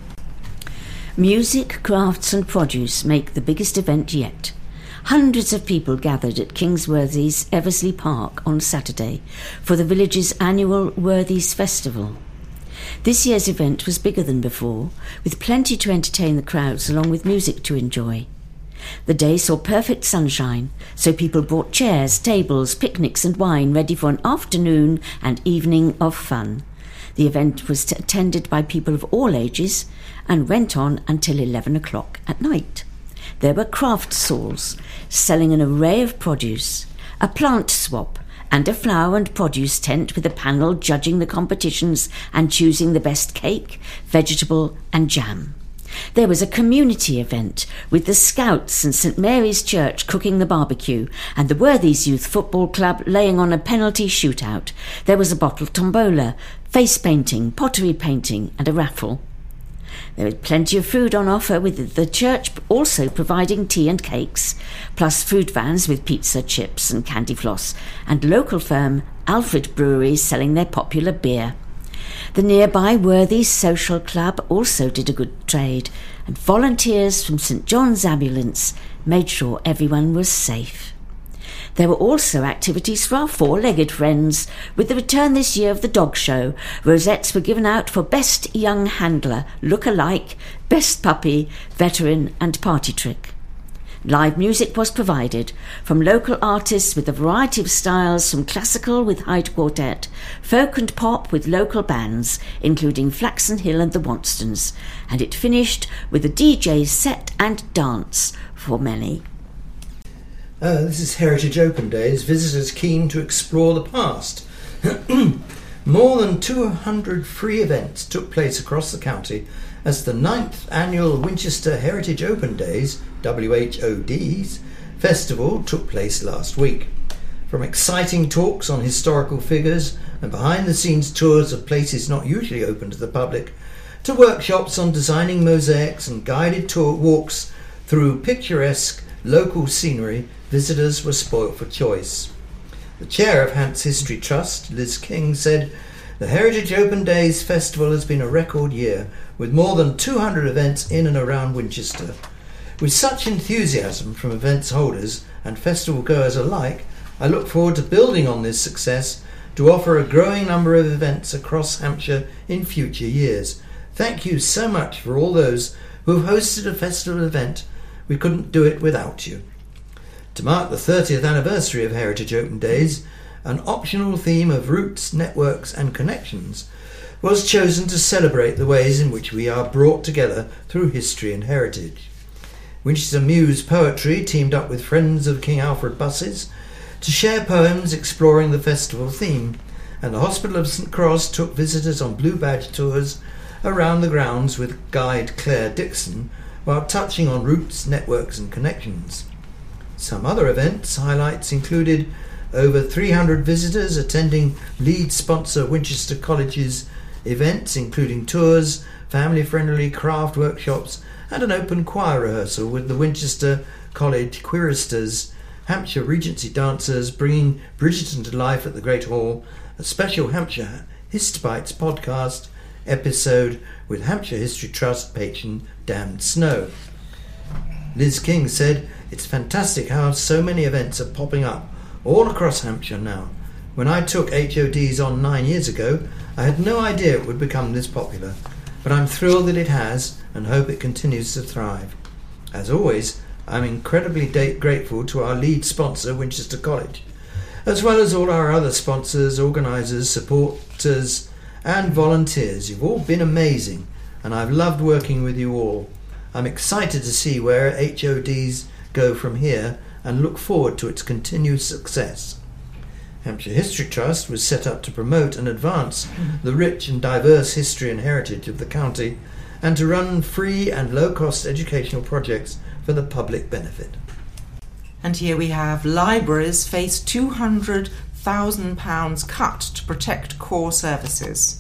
Music, crafts and produce make the biggest event yet. Hundreds of people gathered at Kingsworthy's Eversley Park on Saturday for the village's annual Worthies Festival. This year's event was bigger than before, with plenty to entertain the crowds along with music to enjoy. The day saw perfect sunshine, so people brought chairs, tables, picnics and wine ready for an afternoon and evening of fun. The event was t- attended by people of all ages and went on until eleven o'clock at night. There were craft stalls selling an array of produce, a plant swap and a flower and produce tent with a panel judging the competitions and choosing the best cake, vegetable and jam. There was a community event with the Scouts and St Mary's Church cooking the barbecue and the Worthies Youth Football Club laying on a penalty shootout. There was a bottle tombola, face painting, pottery painting and a raffle. There was plenty of food on offer, with the church also providing tea and cakes, plus food vans with pizza, chips and candy floss, and local firm Alfred Breweries selling their popular beer. The nearby Worthies Social Club also did a good trade, and volunteers from St John's Ambulance made sure everyone was safe. There were also activities for our four-legged friends. With the return this year of the dog show, rosettes were given out for Best Young Handler, Look-alike, Best Puppy, Veteran and Party Trick. Live music was provided from local artists with a variety of styles, from classical with Hyde Quartet, folk and pop with local bands, including Flaxen Hill and the Wanstons, and it finished with a D J set and dance for many. Uh, this is Heritage Open Days, visitors keen to explore the past. More than two hundred free events took place across the county as the ninth annual Winchester Heritage Open Days, W H O Ds, festival took place last week. From exciting talks on historical figures and behind-the-scenes tours of places not usually open to the public, to workshops on designing mosaics and guided tour walks through picturesque local scenery, visitors were spoilt for choice. The chair of Hants History Trust, Liz King, said, "The Heritage Open Days Festival has been a record year, with more than two hundred events in and around Winchester. With such enthusiasm from events holders and festival goers alike, I look forward to building on this success to offer a growing number of events across Hampshire in future years. Thank you so much for all those who have hosted a festival event. We couldn't do it without you." To mark the thirtieth anniversary of Heritage Open Days, an optional theme of roots, networks and connections was chosen to celebrate the ways in which we are brought together through history and heritage. Winchester Muse Poetry teamed up with Friends of King Alfred buses to share poems exploring the festival theme, and the Hospital of St Cross took visitors on Blue Badge tours around the grounds with guide Claire Dixon, while touching on roots, networks and connections. Some other events highlights included over three hundred visitors attending lead sponsor Winchester College's events, including tours, family-friendly craft workshops and an open choir rehearsal with the Winchester College Choristers, Hampshire Regency dancers bringing Bridgerton to life at the Great Hall, a special Hampshire Histobites podcast episode with Hampshire History Trust patron Damned Snow. Liz King said, "It's fantastic how so many events are popping up all across Hampshire now. When I took H O Ds on nine years ago, I had no idea it would become this popular, but I'm thrilled that it has and hope it continues to thrive. As always, I'm incredibly da- grateful to our lead sponsor, Winchester College, as well as all our other sponsors, organisers, supporters and volunteers. You've all been amazing and I've loved working with you all. I'm excited to see where H O Ds go from here and look forward to its continued success." Hampshire History Trust was set up to promote and advance the rich and diverse history and heritage of the county and to run free and low-cost educational projects for the public benefit. And here we have libraries face two hundred thousand pounds cut to protect core services.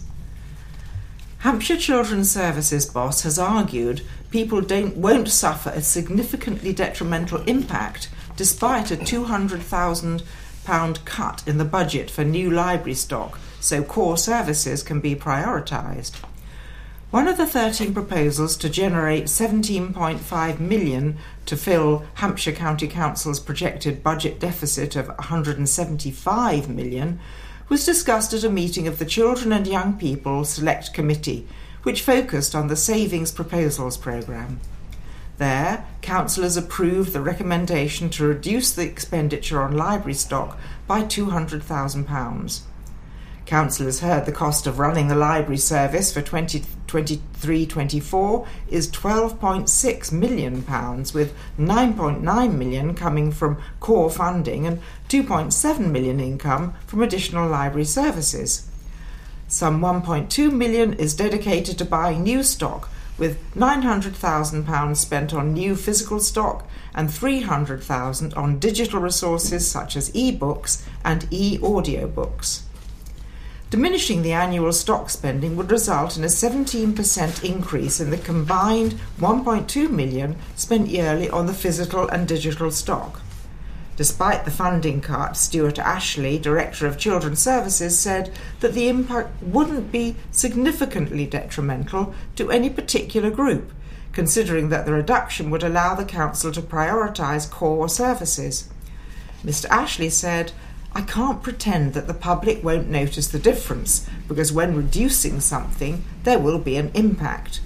Hampshire Children's Services boss has argued people don't won't suffer a significantly detrimental impact despite a two hundred thousand pounds cut in the budget for new library stock, so core services can be prioritised. One of the thirteen proposals to generate seventeen point five million pounds to fill Hampshire County Council's projected budget deficit of one hundred seventy-five million pounds was discussed at a meeting of the Children and Young People Select Committee, which focused on the Savings Proposals programme. There, councillors approved the recommendation to reduce the expenditure on library stock by two hundred thousand pounds. Councillors heard the cost of running the library service for twenty twenty-three twenty-four is twelve point six million pounds, with nine point nine million pounds coming from core funding and two point seven million pounds income from additional library services. Some one point two million pounds is dedicated to buying new stock, with nine hundred thousand pounds spent on new physical stock and three hundred thousand pounds on digital resources such as e-books and e-audiobooks. Diminishing the annual stock spending would result in a seventeen percent increase in the combined one point two million pounds spent yearly on the physical and digital stock. Despite the funding cut, Stuart Ashley, Director of Children's Services, said that the impact wouldn't be significantly detrimental to any particular group, considering that the reduction would allow the council to prioritise core services. Mister Ashley said, "I can't pretend that the public won't notice the difference, because when reducing something, there will be an impact.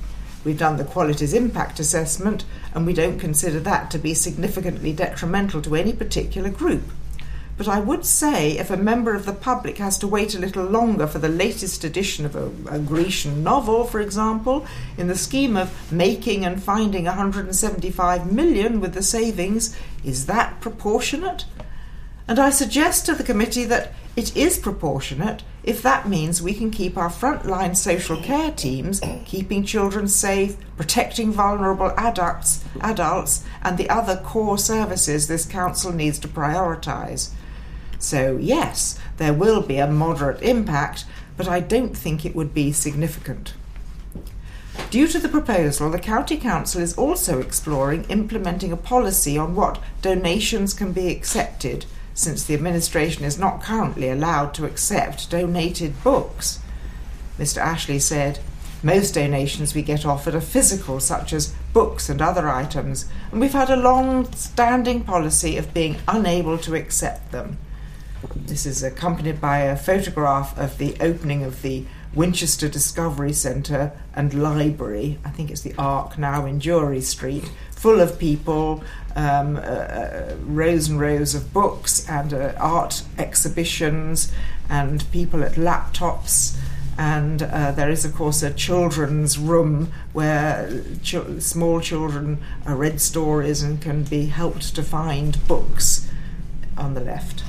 We've done the qualities impact assessment, and we don't consider that to be significantly detrimental to any particular group. But I would say if a member of the public has to wait a little longer for the latest edition of a, a Grecian novel, for example, in the scheme of making and finding one hundred seventy-five million with the savings, is that proportionate? And I suggest to the committee that it is proportionate if that means we can keep our frontline social care teams keeping children safe, protecting vulnerable adults, adults and the other core services this council needs to prioritise. So yes, there will be a moderate impact, but I don't think it would be significant. Due to the proposal, the County Council is also exploring implementing a policy on what donations can be accepted, since the administration is not currently allowed to accept donated books. Mister Ashley said, "Most donations we get offered are physical, such as books and other items, and we've had a long-standing policy of being unable to accept them." This is accompanied by a photograph of the opening of the Winchester Discovery Centre and Library. I think it's the Ark now in Jury Street, full of people, um, uh, uh, rows and rows of books and uh, art exhibitions and people at laptops. And uh, there is, of course, a children's room where ch- small children uh, read stories and can be helped to find books on the left.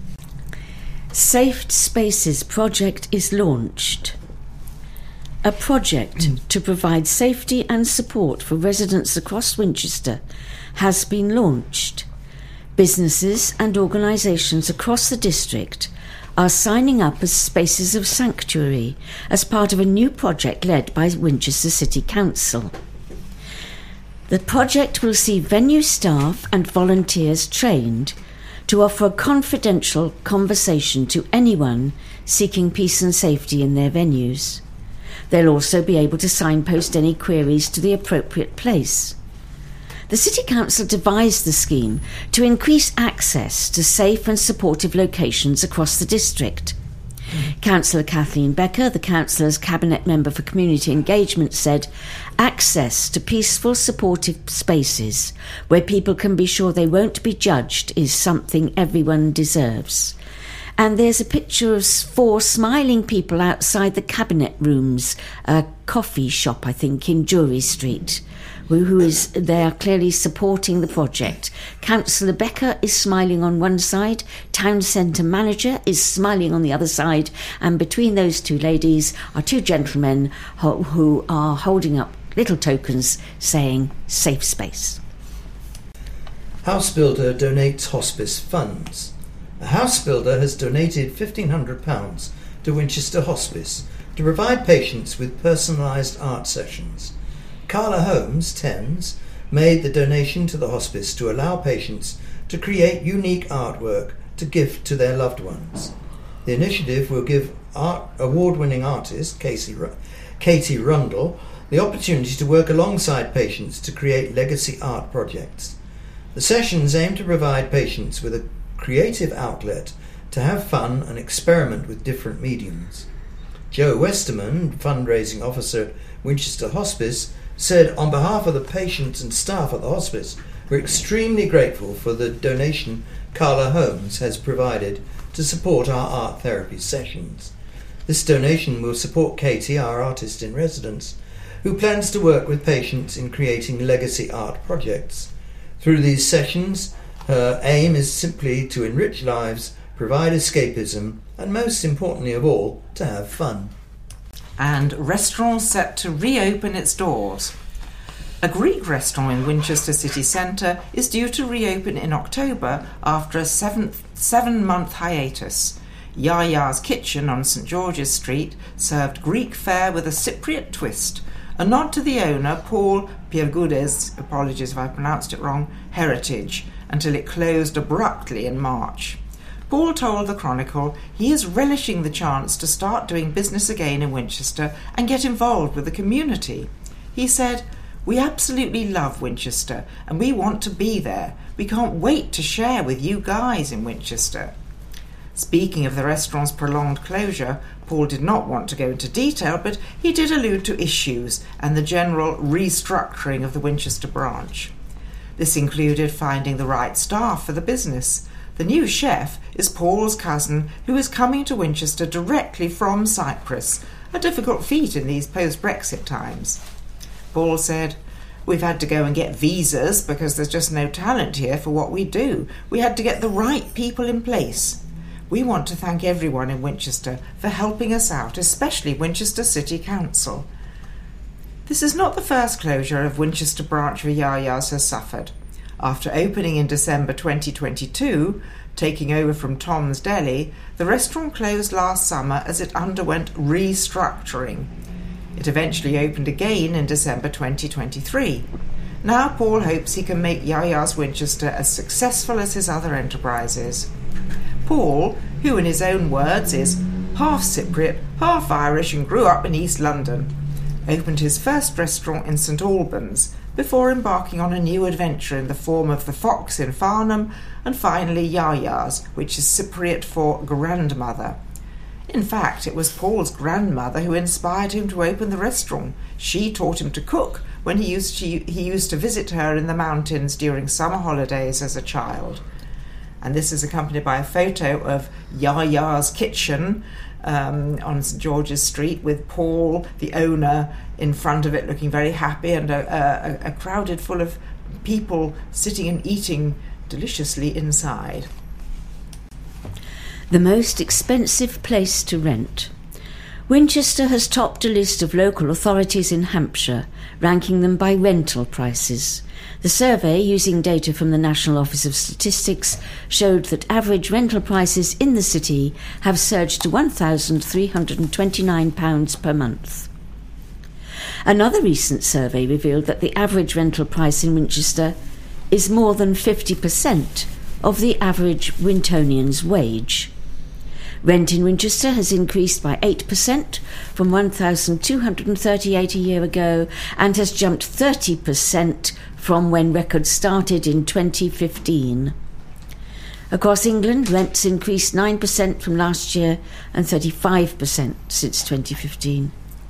Safe Spaces project is launched. A project mm. to provide safety and support for residents across Winchester has been launched. Businesses and organisations across the district are signing up as Spaces of Sanctuary as part of a new project led by Winchester City Council. The project will see venue staff and volunteers trained to offer a confidential conversation to anyone seeking peace and safety in their venues. They'll also be able to signpost any queries to the appropriate place. The City Council devised the scheme to increase access to safe and supportive locations across the district. Councillor Kathleen Becker, the Councillor's Cabinet Member for Community Engagement, said, "Access to peaceful, supportive spaces where people can be sure they won't be judged is something everyone deserves." And there's a picture of four smiling people outside the Cabinet Rooms, a coffee shop, I think, in Jury Street, who, who is they are clearly supporting the project. Councillor Becker is smiling on one side, Town Centre Manager is smiling on the other side, and between those two ladies are two gentlemen ho- who are holding up little tokens saying safe space. House builder donates hospice funds. A house builder has donated fifteen hundred pounds to Winchester Hospice to provide patients with personalised art sessions. Carla Holmes, Thames, made the donation to the hospice to allow patients to create unique artwork to gift to their loved ones. The initiative will give art, award-winning artist Casey, Katie Rundle the opportunity to work alongside patients to create legacy art projects. The sessions aim to provide patients with a creative outlet to have fun and experiment with different mediums. Joe Westerman, fundraising officer at Winchester Hospice, said, "On behalf of the patients and staff at the hospice, we're extremely grateful for the donation Carla Holmes has provided to support our art therapy sessions. This donation will support Katie, our artist in residence, who plans to work with patients in creating legacy art projects. Through these sessions, her aim is simply to enrich lives, provide escapism, and most importantly of all, to have fun." And restaurants set to reopen its doors. A Greek restaurant in Winchester city centre is due to reopen in October after a seven, seven-month hiatus. Yaya's Kitchen on St George's Street served Greek fare with a Cypriot twist, a nod to the owner, Paul Piergoudes, apologies if I pronounced it wrong, heritage, until it closed abruptly in March. Paul told the Chronicle he is relishing the chance to start doing business again in Winchester and get involved with the community. He said, "We absolutely love Winchester and we want to be there. We can't wait to share with you guys in Winchester." Speaking of the restaurant's prolonged closure, Paul did not want to go into detail, but he did allude to issues and the general restructuring of the Winchester branch. This included finding the right staff for the business. The new chef is Paul's cousin, who is coming to Winchester directly from Cyprus, a difficult feat in these post-Brexit times. Paul said, "We've had to go and get visas because there's just no talent here for what we do. We had to get the right people in place. We want to thank everyone in Winchester for helping us out, especially Winchester City Council." This is not the first closure of Winchester branch of Yaya's has suffered. After opening in December twenty twenty-two, taking over from Tom's Deli, the restaurant closed last summer as it underwent restructuring. It eventually opened again in December twenty twenty-three. Now Paul hopes he can make Yaya's Winchester as successful as his other enterprises. Paul, who in his own words is half Cypriot, half Irish and grew up in East London, opened his first restaurant in St Albans before embarking on a new adventure in the form of the Fox in Farnham and finally Yaya's, which is Cypriot for grandmother. In fact, it was Paul's grandmother who inspired him to open the restaurant. She taught him to cook when he used to, he used to visit her in the mountains during summer holidays as a child. And this is accompanied by a photo of Yaya's kitchen um, on St George's Street with Paul, the owner, in front of it looking very happy, and a, a, a crowded full of people sitting and eating deliciously inside. The most expensive place to rent. Winchester has topped a list of local authorities in Hampshire, ranking them by rental prices. The survey, using data from the National Office of Statistics, showed that average rental prices in the city have surged to one thousand three hundred twenty-nine pounds per month. Another recent survey revealed that the average rental price in Winchester is more than fifty percent of the average Wintonian's wage. Rent in Winchester has increased by eight percent from one thousand two hundred thirty-eight a year ago and has jumped thirty percent from when records started in twenty fifteen. Across England, rents increased nine percent from last year and thirty-five percent since twenty fifteen.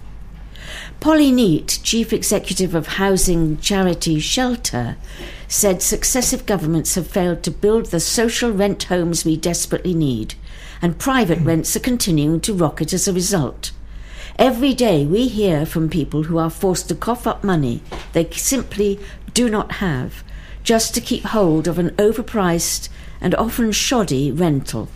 Polly Neate, Chief Executive of housing charity Shelter, said successive governments have failed to build the social rent homes we desperately need, and private rents are continuing to rocket as a result. Every day we hear from people who are forced to cough up money they simply do not have, just to keep hold of an overpriced and often shoddy rental.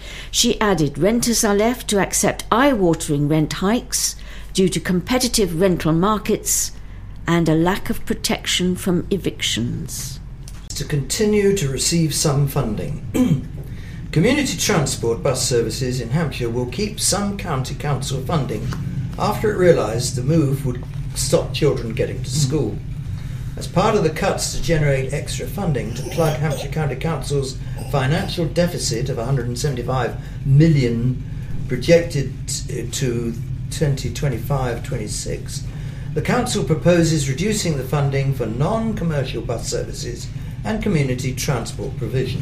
She added renters are left to accept eye-watering rent hikes due to competitive rental markets and a lack of protection from evictions. To continue to receive some funding. Community transport bus services in Hampshire will keep some county council funding after it realised the move would stop children getting to school. As part of the cuts to generate extra funding to plug Hampshire County Council's financial deficit of one hundred seventy-five million pounds projected to twenty twenty-five twenty-six, the Council proposes reducing the funding for non-commercial bus services and community transport provision.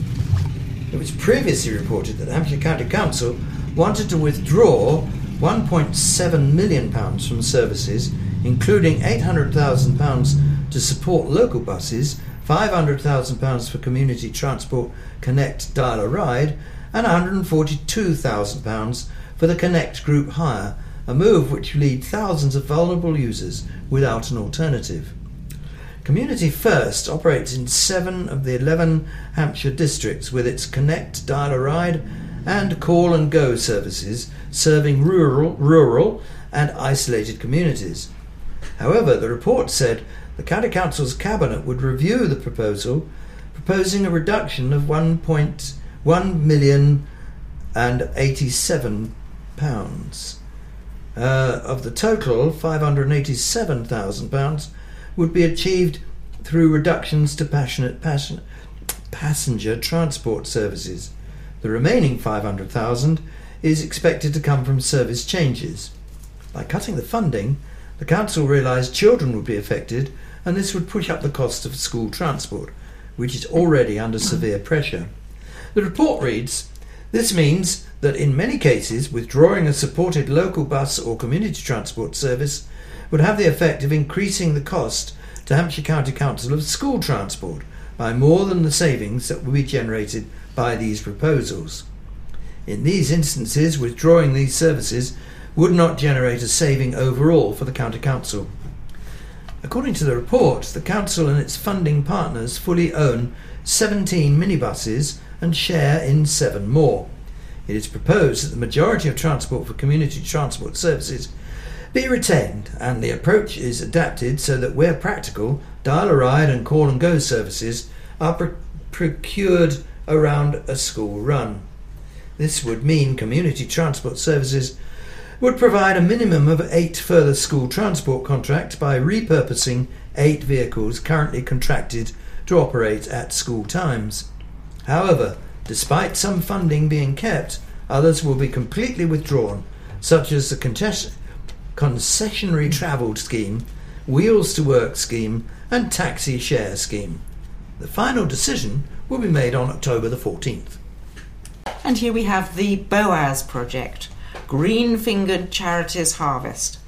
It was previously reported that the Hampshire County Council wanted to withdraw one point seven million pounds from services, including eight hundred thousand pounds to support local buses, five hundred thousand pounds for community transport Connect Dial a Ride, and one hundred forty-two thousand pounds for the Connect Group Hire, a move which will leave thousands of vulnerable users without an alternative. Community First operates in seven of the eleven Hampshire districts with its Connect Dial a Ride and Call and Go services serving rural, rural and isolated communities. However, the report said the County Council's Cabinet would review the proposal, proposing a reduction of one point one million and eighty-seven pounds. Uh, of the total, five hundred eighty-seven thousand pounds would be achieved through reductions to passionate passion, passenger transport services. The remaining five hundred thousand pounds is expected to come from service changes. By cutting the funding, the Council realised children would be affected, and this would push up the cost of school transport, which is already under severe pressure. The report reads, This means that in many cases, withdrawing a supported local bus or community transport service would have the effect of increasing the cost to Hampshire County Council of school transport by more than the savings that will be generated by these proposals. In these instances, withdrawing these services would not generate a saving overall for the County Council. According to the report, the Council and its funding partners fully own seventeen minibuses and share in seven more. It is proposed that the majority of transport for community transport services be retained, and the approach is adapted so that where practical, dial-a-ride and call-and-go services are pr- procured around a school run. This would mean community transport services would provide a minimum of eight further school transport contracts by repurposing eight vehicles currently contracted to operate at school times. However, despite some funding being kept, others will be completely withdrawn, such as the concession, concessionary travel scheme, Wheels to Work scheme and taxi share scheme. The final decision will be made on October the fourteenth. And here we have the BOAS project, Green-Fingered Charities Harvest.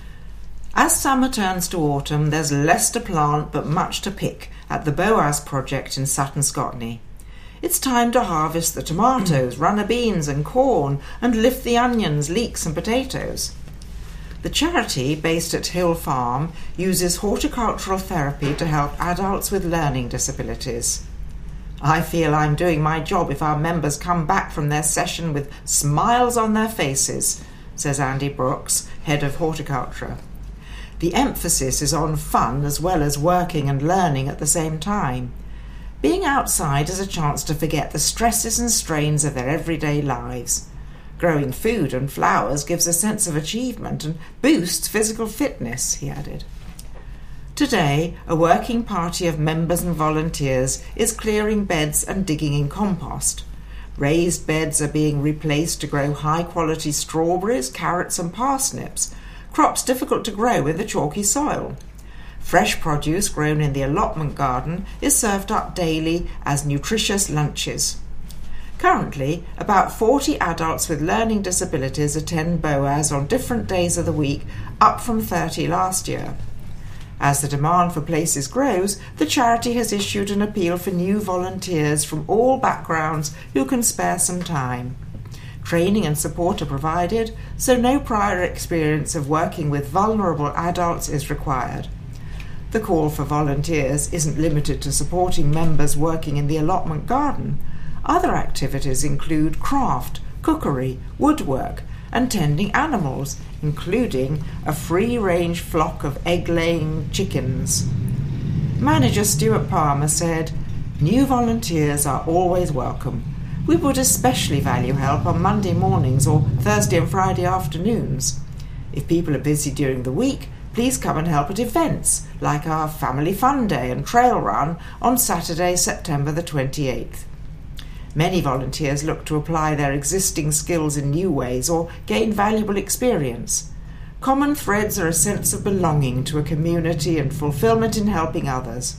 As summer turns to autumn, there's less to plant but much to pick at the BOAS project in Sutton Scotney. It's time to harvest the tomatoes, runner beans and corn, and lift the onions, leeks and potatoes. The charity, based at Hill Farm, uses horticultural therapy to help adults with learning disabilities. I feel I'm doing my job if our members come back from their session with smiles on their faces, says Andy Brooks, head of horticulture. The emphasis is on fun as well as working and learning at the same time. Being outside is a chance to forget the stresses and strains of their everyday lives. Growing food and flowers gives a sense of achievement and boosts physical fitness, he added. Today, a working party of members and volunteers is clearing beds and digging in compost. Raised beds are being replaced to grow high-quality strawberries, carrots and parsnips, crops difficult to grow in the chalky soil. Fresh produce grown in the allotment garden is served up daily as nutritious lunches. Currently, about forty adults with learning disabilities attend BOAS on different days of the week, up from thirty last year. As the demand for places grows, the charity has issued an appeal for new volunteers from all backgrounds who can spare some time. Training and support are provided, so no prior experience of working with vulnerable adults is required. The call for volunteers isn't limited to supporting members working in the allotment garden. Other activities include craft, cookery, woodwork, and tending animals, including a free-range flock of egg-laying chickens. Manager Stuart Palmer said, "New volunteers are always welcome. We would especially value help on Monday mornings or Thursday and Friday afternoons. If people are busy during the week, please come and help at events like our Family Fun Day and Trail Run on Saturday, September the twenty-eighth. Many volunteers look to apply their existing skills in new ways or gain valuable experience. Common threads are a sense of belonging to a community and fulfillment in helping others.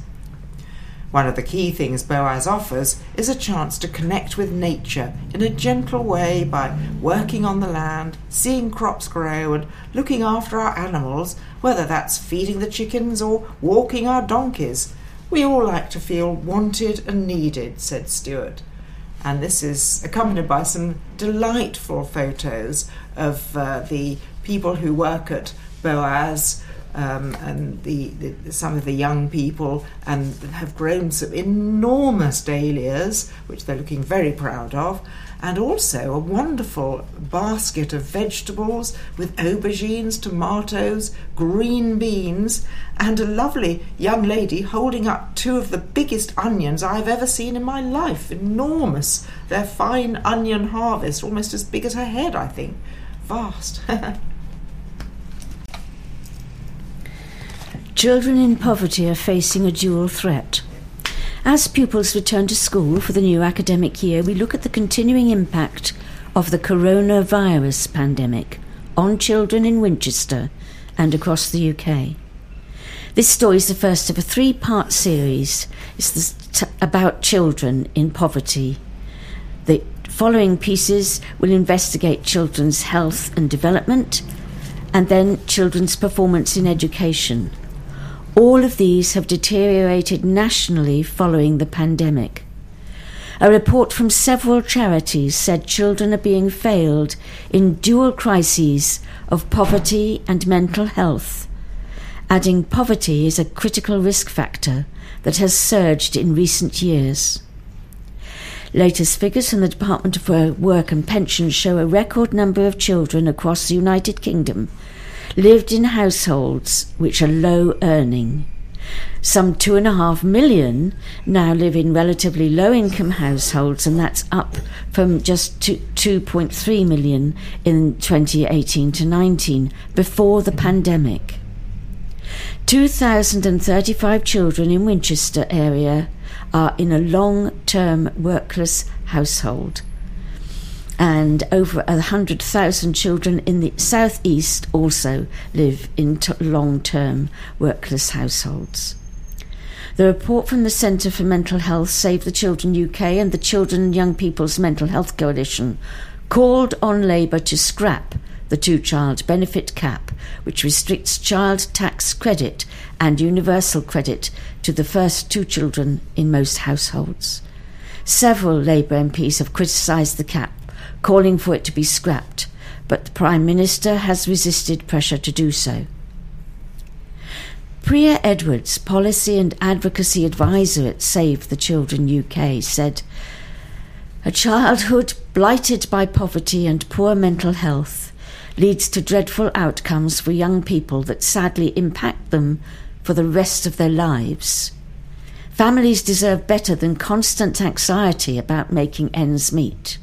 One of the key things BOAS offers is a chance to connect with nature in a gentle way by working on the land, seeing crops grow and looking after our animals, whether that's feeding the chickens or walking our donkeys. We all like to feel wanted and needed," said Stuart. And this is accompanied by some delightful photos of uh, the people who work at BOAS um, and the, the, some of the young people, and have grown some enormous dahlias, which they're looking very proud of, and also a wonderful basket of vegetables with aubergines, tomatoes, green beans, and a lovely young lady holding up two of the biggest onions I've ever seen in my life. Enormous. They're fine onion harvest, almost as big as her head, I think. Vast. Children in poverty are facing a dual threat. As pupils return to school for the new academic year, we look at the continuing impact of the coronavirus pandemic on children in Winchester and across the U K. This story is the first of a three-part series. It's the, t- about children in poverty. The Following pieces will investigate children's health and development, and then children's performance in education. All of these have deteriorated nationally following the pandemic. A report from several charities said children are being failed in dual crises of poverty and mental health, adding poverty is a critical risk factor that has surged in recent years. Latest figures from the Department of Work and Pensions show a record number of children across the United Kingdom lived in households which are low earning. Some two and a half million now live in relatively low income households, and that's up from just two point three million in twenty eighteen to nineteen, before the pandemic. two thousand thirty-five children in Winchester area are in a long-term workless household, and over one hundred thousand children in the southeast also live in t- long-term workless households. The report from the Centre for Mental Health, Save the Children U K and the Children and Young People's Mental Health Coalition called on Labour to scrap the two-child benefit cap, which restricts child tax credit and universal credit to the first two children in most households. Several Labour M Ps have criticised the cap, calling for it to be scrapped, but the Prime Minister has resisted pressure to do so. Priya Edwards, Policy and Advocacy Advisor at Save the Children U K, said, "A childhood blighted by poverty and poor mental health leads to dreadful outcomes for young people that sadly impact them for the rest of their lives. Families deserve better than constant anxiety about making ends meet."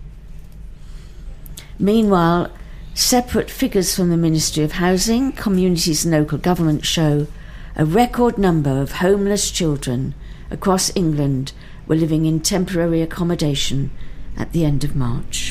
Meanwhile, separate figures from the Ministry of Housing, Communities and Local Government show a record number of homeless children across England were living in temporary accommodation at the end of March.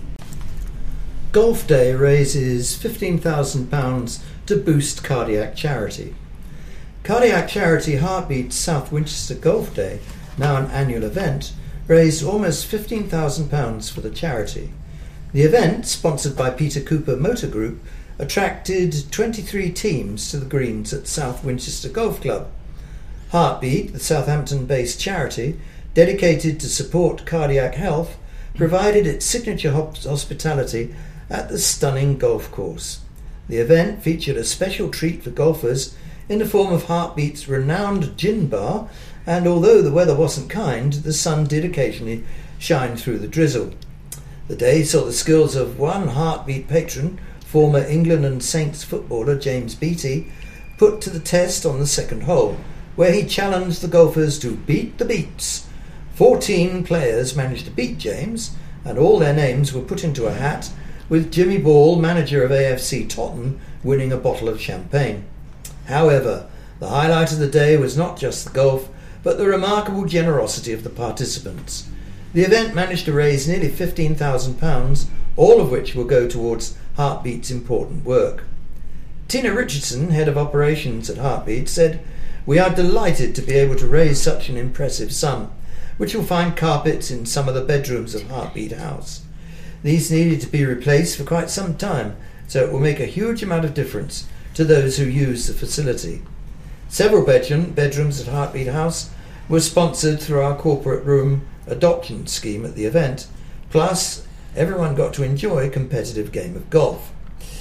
Golf Day raises fifteen thousand pounds to boost cardiac charity. Cardiac charity Heartbeat South Winchester Golf Day, now an annual event, raised almost fifteen thousand pounds for the charity. The event, sponsored by Peter Cooper Motor Group, attracted twenty-three teams to the greens at South Winchester Golf Club. Heartbeat, the Southampton-based charity dedicated to support cardiac health, provided its signature hospitality at the stunning golf course. The event featured a special treat for golfers in the form of Heartbeat's renowned gin bar, and although the weather wasn't kind, the sun did occasionally shine through the drizzle. The day saw the skills of one Heartbeat patron, former England and Saints footballer James Beattie, put to the test on the second hole, where he challenged the golfers to beat the beats. Fourteen players managed to beat James, and all their names were put into a hat, with Jimmy Ball, manager of A F C Tottenham, winning a bottle of champagne. However, the highlight of the day was not just the golf, but the remarkable generosity of the participants. The event managed to raise nearly fifteen thousand pounds, all of which will go towards Heartbeat's important work. Tina Richardson, head of operations at Heartbeat, said, "We are delighted to be able to raise such an impressive sum, which will find carpets in some of the bedrooms of Heartbeat House. These needed to be replaced for quite some time, so it will make a huge amount of difference to those who use the facility." Several bedroom, bedrooms at Heartbeat House were sponsored through our corporate room adoption scheme at the event, plus everyone got to enjoy a competitive game of golf.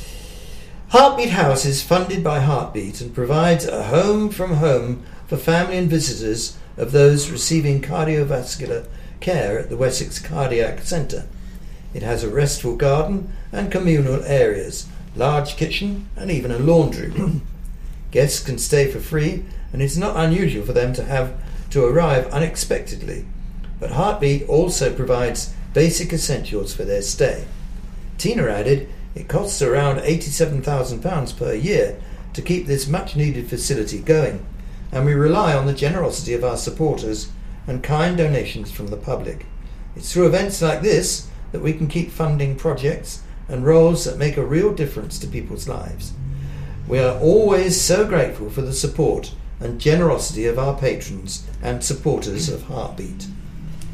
Heartbeat House is funded by Heartbeat and provides a home from home for family and visitors of those receiving cardiovascular care at the Wessex Cardiac Centre. It has a restful garden and communal areas, large kitchen and even a laundry room. Guests can stay for free, and it's not unusual for them to have to arrive unexpectedly. But Heartbeat also provides basic essentials for their stay. Tina added, "It costs around eighty-seven thousand pounds per year to keep this much-needed facility going, and we rely on the generosity of our supporters and kind donations from the public. It's through events like this that we can keep funding projects and roles that make a real difference to people's lives. We are always so grateful for the support and generosity of our patrons and supporters of Heartbeat."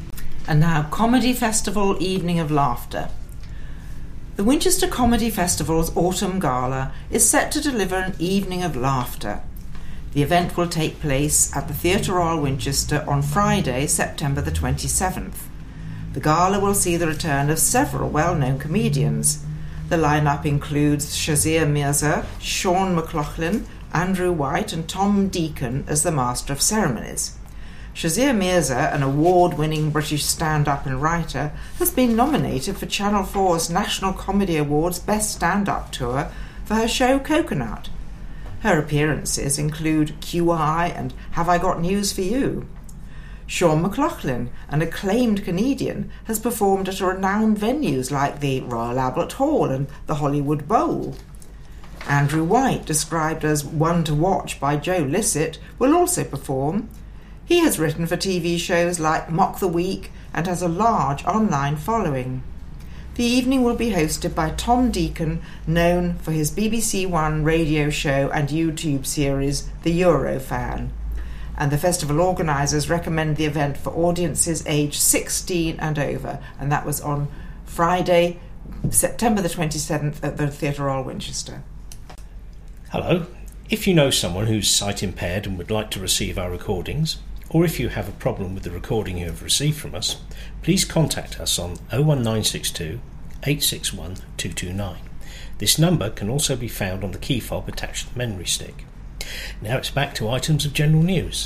And now, Comedy Festival Evening of Laughter. The Winchester Comedy Festival's Autumn Gala is set to deliver an evening of laughter. The event will take place at the Theatre Royal Winchester on Friday, September the twenty-seventh. The gala will see the return of several well-known comedians. The line-up includes Shazia Mirza, Sean McLaughlin, Andrew White and Tom Deacon as the Master of Ceremonies. Shazia Mirza, an award-winning British stand-up and writer, has been nominated for Channel four's National Comedy Awards Best Stand-Up Tour for her show Coconut. Her appearances include Q I and Have I Got News for You? Sean McLaughlin, an acclaimed comedian, has performed at renowned venues like the Royal Albert Hall and the Hollywood Bowl. Andrew White, described as one to watch by Joe Lycett, will also perform. He has written for T V shows like Mock the Week and has a large online following. The evening will be hosted by Tom Deacon, known for his B B C One radio show and YouTube series The Eurofan. And the festival organisers recommend the event for audiences aged sixteen and over, and that was on Friday, September the twenty-seventh at the Theatre Royal Winchester. Hello. If you know someone who's sight impaired and would like to receive our recordings, or if you have a problem with the recording you have received from us, please contact us on oh one nine six two, eight six one, two two nine. This number can also be found on the key fob attached to the memory stick. Now it's back to items of general news.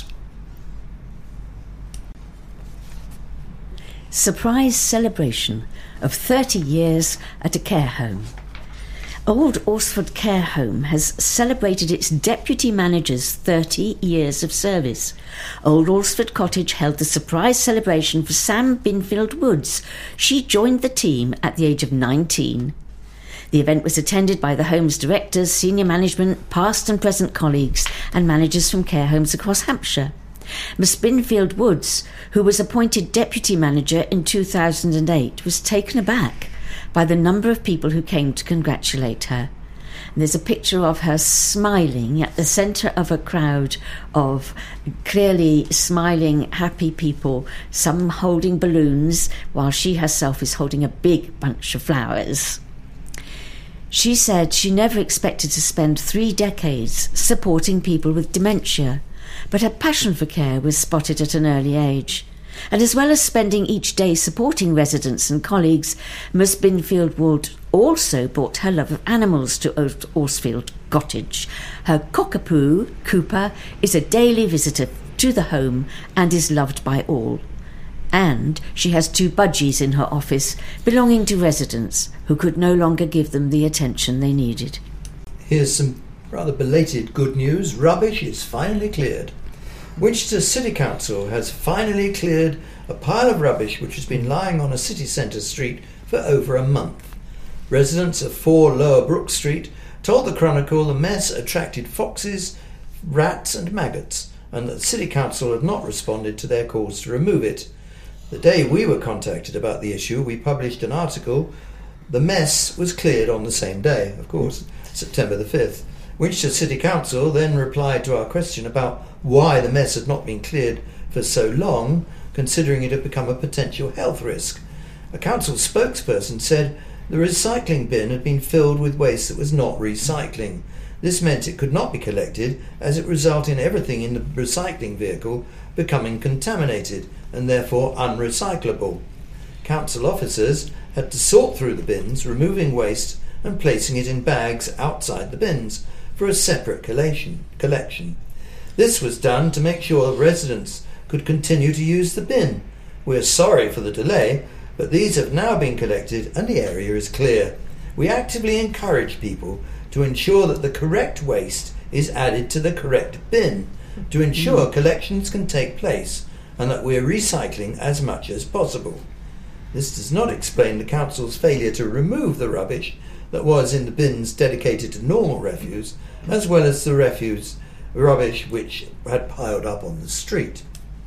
Surprise celebration of thirty years at a care home. Old Alresford Care Home has celebrated its deputy manager's thirty years of service. Old Alresford Cottage held the surprise celebration for Sam Binfield Woods. She joined the team at the age of nineteen. The event was attended by the home's directors, senior management, past and present colleagues, and managers from care homes across Hampshire. Miss Binfield Woods, who was appointed deputy manager in two thousand eight, was taken aback by the number of people who came to congratulate her. And there's a picture of her smiling at the centre of a crowd of clearly smiling, happy people, some holding balloons, while she herself is holding a big bunch of flowers. She said she never expected to spend three decades supporting people with dementia, but her passion for care was spotted at an early age. And as well as spending each day supporting residents and colleagues, Miss Binfield Wood also brought her love of animals to Alresford Cottage. Her cockapoo, Cooper, is a daily visitor to the home and is loved by all. And she has two budgies in her office belonging to residents who could no longer give them the attention they needed. Here's some rather belated good news. Rubbish is finally cleared. Winchester City Council has finally cleared a pile of rubbish which has been lying on a city centre street for over a month. Residents of four Lower Brook Street told the Chronicle the mess attracted foxes, rats and maggots, and that the City Council had not responded to their calls to remove it. The day we were contacted about the issue, we published an article. The mess was cleared on the same day, of course, September the fifth. Winchester City Council then replied to our question about why the mess had not been cleared for so long, considering it had become a potential health risk. A council spokesperson said the recycling bin had been filled with waste that was not recycling. This meant it could not be collected, as it resulted in everything in the recycling vehicle becoming contaminated and therefore unrecyclable. Council officers had to sort through the bins, removing waste and placing it in bags outside the bins for a separate collection. This was done to make sure residents could continue to use the bin. We are sorry for the delay, but these have now been collected and the area is clear. We actively encourage people to ensure that the correct waste is added to the correct bin, to ensure collections can take place and that we are recycling as much as possible. This does not explain the council's failure to remove the rubbish that was in the bins dedicated to normal refuse, as well as the refuse rubbish which had piled up on the street.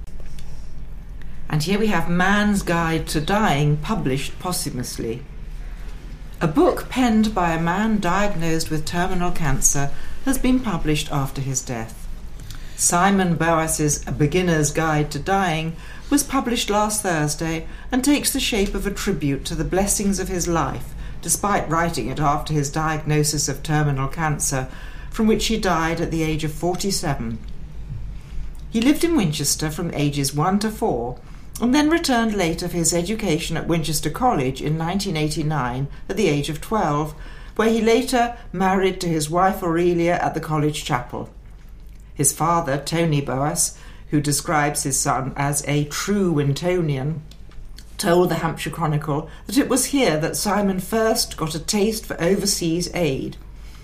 And here we have Man's Guide to Dying, published posthumously. A book penned by a man diagnosed with terminal cancer has been published after his death. Simon Boas's A Beginner's Guide to Dying, was published last Thursday and takes the shape of a tribute to the blessings of his life, despite writing it after his diagnosis of terminal cancer, from which he died at the age of forty-seven. He lived in Winchester from ages one to four, and then returned later for his education at Winchester College in nineteen eighty-nine at the age of twelve, where he later married to his wife Aurelia at the college chapel. His father, Tony Boas, who describes his son as a true Wintonian, told the Hampshire Chronicle that it was here that Simon first got a taste for overseas aid.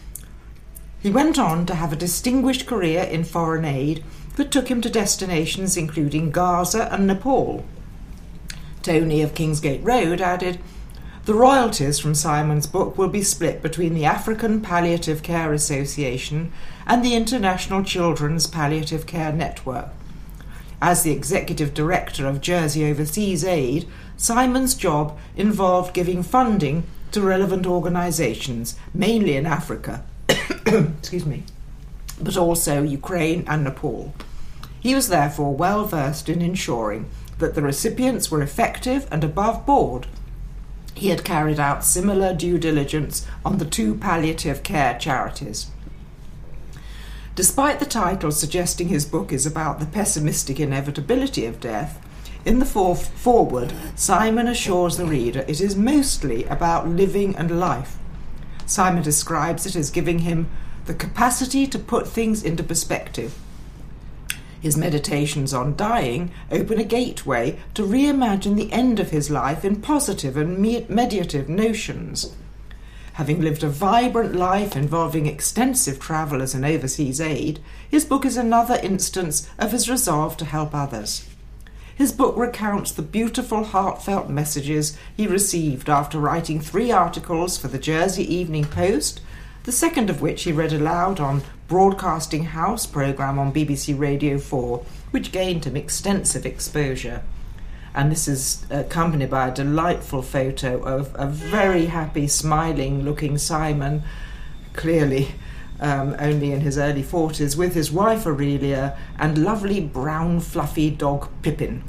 He went on to have a distinguished career in foreign aid that took him to destinations including Gaza and Nepal. Tony of Kingsgate Road added, "The royalties from Simon's book will be split between the African Palliative Care Association and the International Children's Palliative Care Network. As the executive director of Jersey Overseas Aid, Simon's job involved giving funding to relevant organisations, mainly in Africa, excuse me, but also Ukraine and Nepal. He was therefore well versed in ensuring that the recipients were effective and above board. He had carried out similar due diligence on the two palliative care charities." Despite the title suggesting his book is about the pessimistic inevitability of death, in the foreword, Simon assures the reader it is mostly about living and life. Simon describes it as giving him the capacity to put things into perspective. His meditations on dying open a gateway to reimagine the end of his life in positive and meditative notions. Having lived a vibrant life involving extensive travel as an overseas aide, his book is another instance of his resolve to help others. His book recounts the beautiful, heartfelt messages he received after writing three articles for the Jersey Evening Post, the second of which he read aloud on Broadcasting House programme on B B C Radio four, which gained him extensive exposure. And this is accompanied by a delightful photo of a very happy, smiling-looking Simon, clearly um, only in his early forties, with his wife Aurelia and lovely brown fluffy dog Pippin.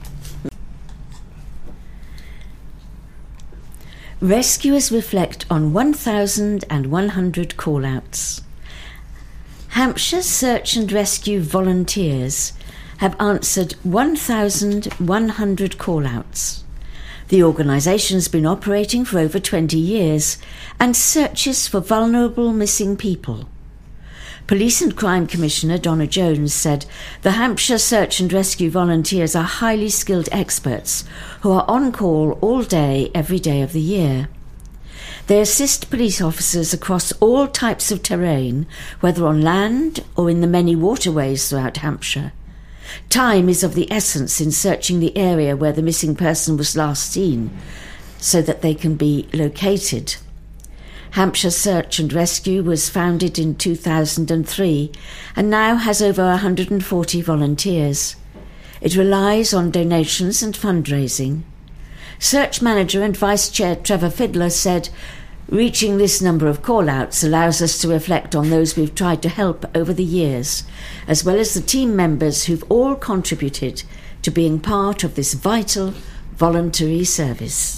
Rescuers reflect on one thousand one hundred call-outs. Hampshire Search and Rescue volunteers have answered one thousand one hundred call-outs. The organisation has been operating for over twenty years and searches for vulnerable missing people. Police and Crime Commissioner Donna Jones said the Hampshire Search and Rescue volunteers are highly skilled experts who are on call all day, every day of the year. They assist police officers across all types of terrain, whether on land or in the many waterways throughout Hampshire. Time is of the essence in searching the area where the missing person was last seen, so that they can be located. Hampshire Search and Rescue was founded in two thousand three and now has over one hundred forty volunteers. It relies on donations and fundraising. Search Manager and Vice Chair Trevor Fiddler said, "Reaching this number of call-outs allows us to reflect on those we've tried to help over the years, as well as the team members who've all contributed to being part of this vital voluntary service."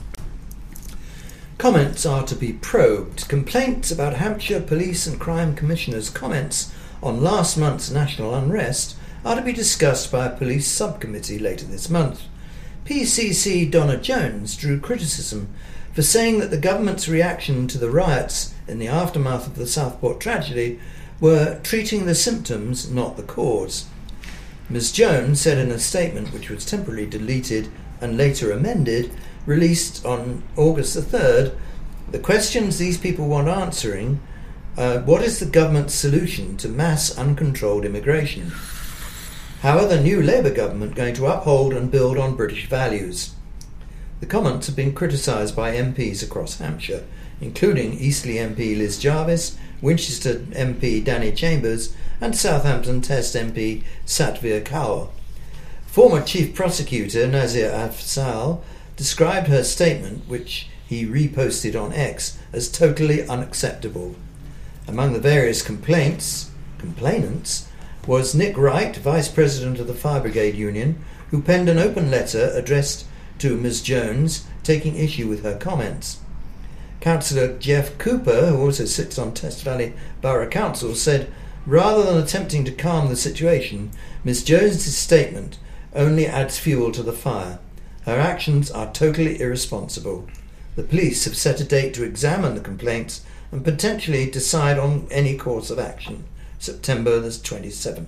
Comments are to be probed. Complaints about Hampshire Police and Crime Commissioner's comments on last month's national unrest are to be discussed by a police subcommittee later this month. P C C Donna Jones drew criticism for saying that the government's reaction to the riots in the aftermath of the Southport tragedy were treating the symptoms, not the cause. Miz Jones said in a statement, which was temporarily deleted and later amended, released on August the third, the questions these people want answering, uh, what is the government's solution to mass uncontrolled immigration? How are the new Labour government going to uphold and build on British values? The comments have been criticised by M Ps across Hampshire, including Eastleigh M P Liz Jarvis, Winchester M P Danny Chambers and Southampton Test M P Satvir Kaur. Former Chief Prosecutor Nazir Afzal described her statement, which he reposted on X, as totally unacceptable. Among the various complaints, complainants was Nick Wright, Vice President of the Fire Brigade Union, who penned an open letter addressed to Miz Jones, taking issue with her comments. Councillor Jeff Cooper, who also sits on Test Valley Borough Council, said, rather than attempting to calm the situation, Miz Jones's statement only adds fuel to the fire. Her actions are totally irresponsible. The police have set a date to examine the complaints and potentially decide on any course of action, September the twenty-seventh.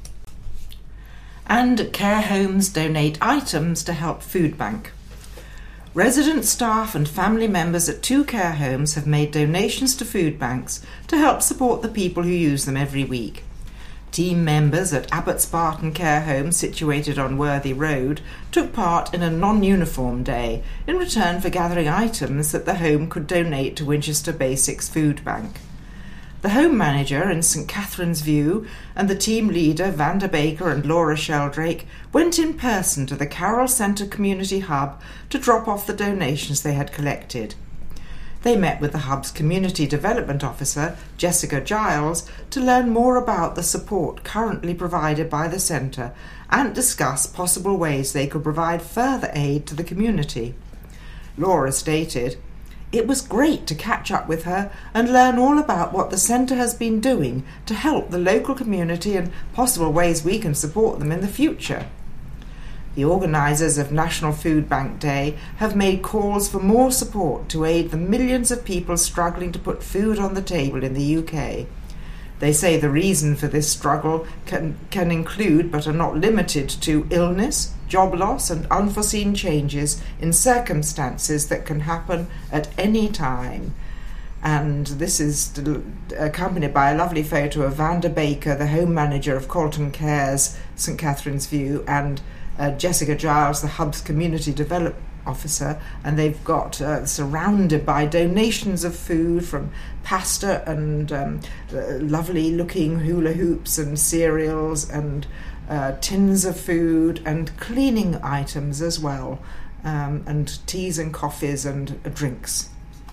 And care homes donate items to help food bank. Resident staff and family members at two care homes have made donations to food banks to help support the people who use them every week. Team members at Abbott Spartan Care Home, situated on Worthy Road, took part in a non-uniform day in return for gathering items that the home could donate to Winchester Basics Food Bank. The home manager in St Catherine's View and the team leader Vanda Baker and Laura Sheldrake went in person to the Carroll Centre Community Hub to drop off the donations they had collected. They met with the Hub's Community Development Officer, Jessica Giles, to learn more about the support currently provided by the centre and discuss possible ways they could provide further aid to the community. Laura stated, "It was great to catch up with her and learn all about what the centre has been doing to help the local community and possible ways we can support them in the future." The organisers of National Food Bank Day have made calls for more support to aid the millions of people struggling to put food on the table in the U K. They say the reason for this struggle can, can include, but are not limited to, illness, job loss and unforeseen changes in circumstances that can happen at any time. And this is accompanied by a lovely photo of Vanda Baker, the home manager of Colton Cares, St Catherine's View, and uh, Jessica Giles, the Hub's Community Development Officer, and they've got uh, surrounded by donations of food from pasta and um, uh, lovely looking hula hoops and cereals and uh, tins of food and cleaning items as well, um, and teas and coffees and uh, drinks.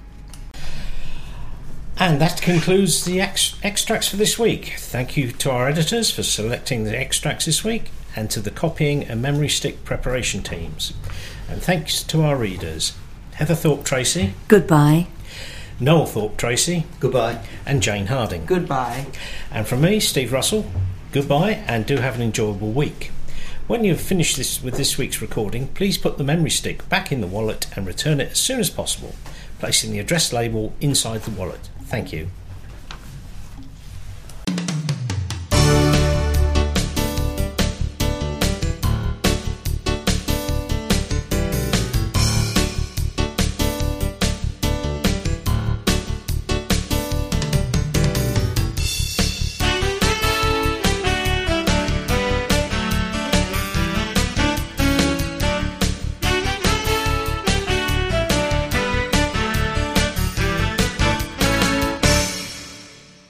And that concludes the ex- extracts for this week. Thank you to our editors for selecting the extracts this week, and to the copying and memory stick preparation teams. And thanks to our readers, Heather Thorpe-Tracy. Goodbye. Noel Thorpe-Tracy. Goodbye. And Jane Harding. Goodbye. And from me, Steve Russell, goodbye, and do have an enjoyable week. When you've finished this with this week's recording, please put the memory stick back in the wallet and return it as soon as possible, placing the address label inside the wallet. Thank you.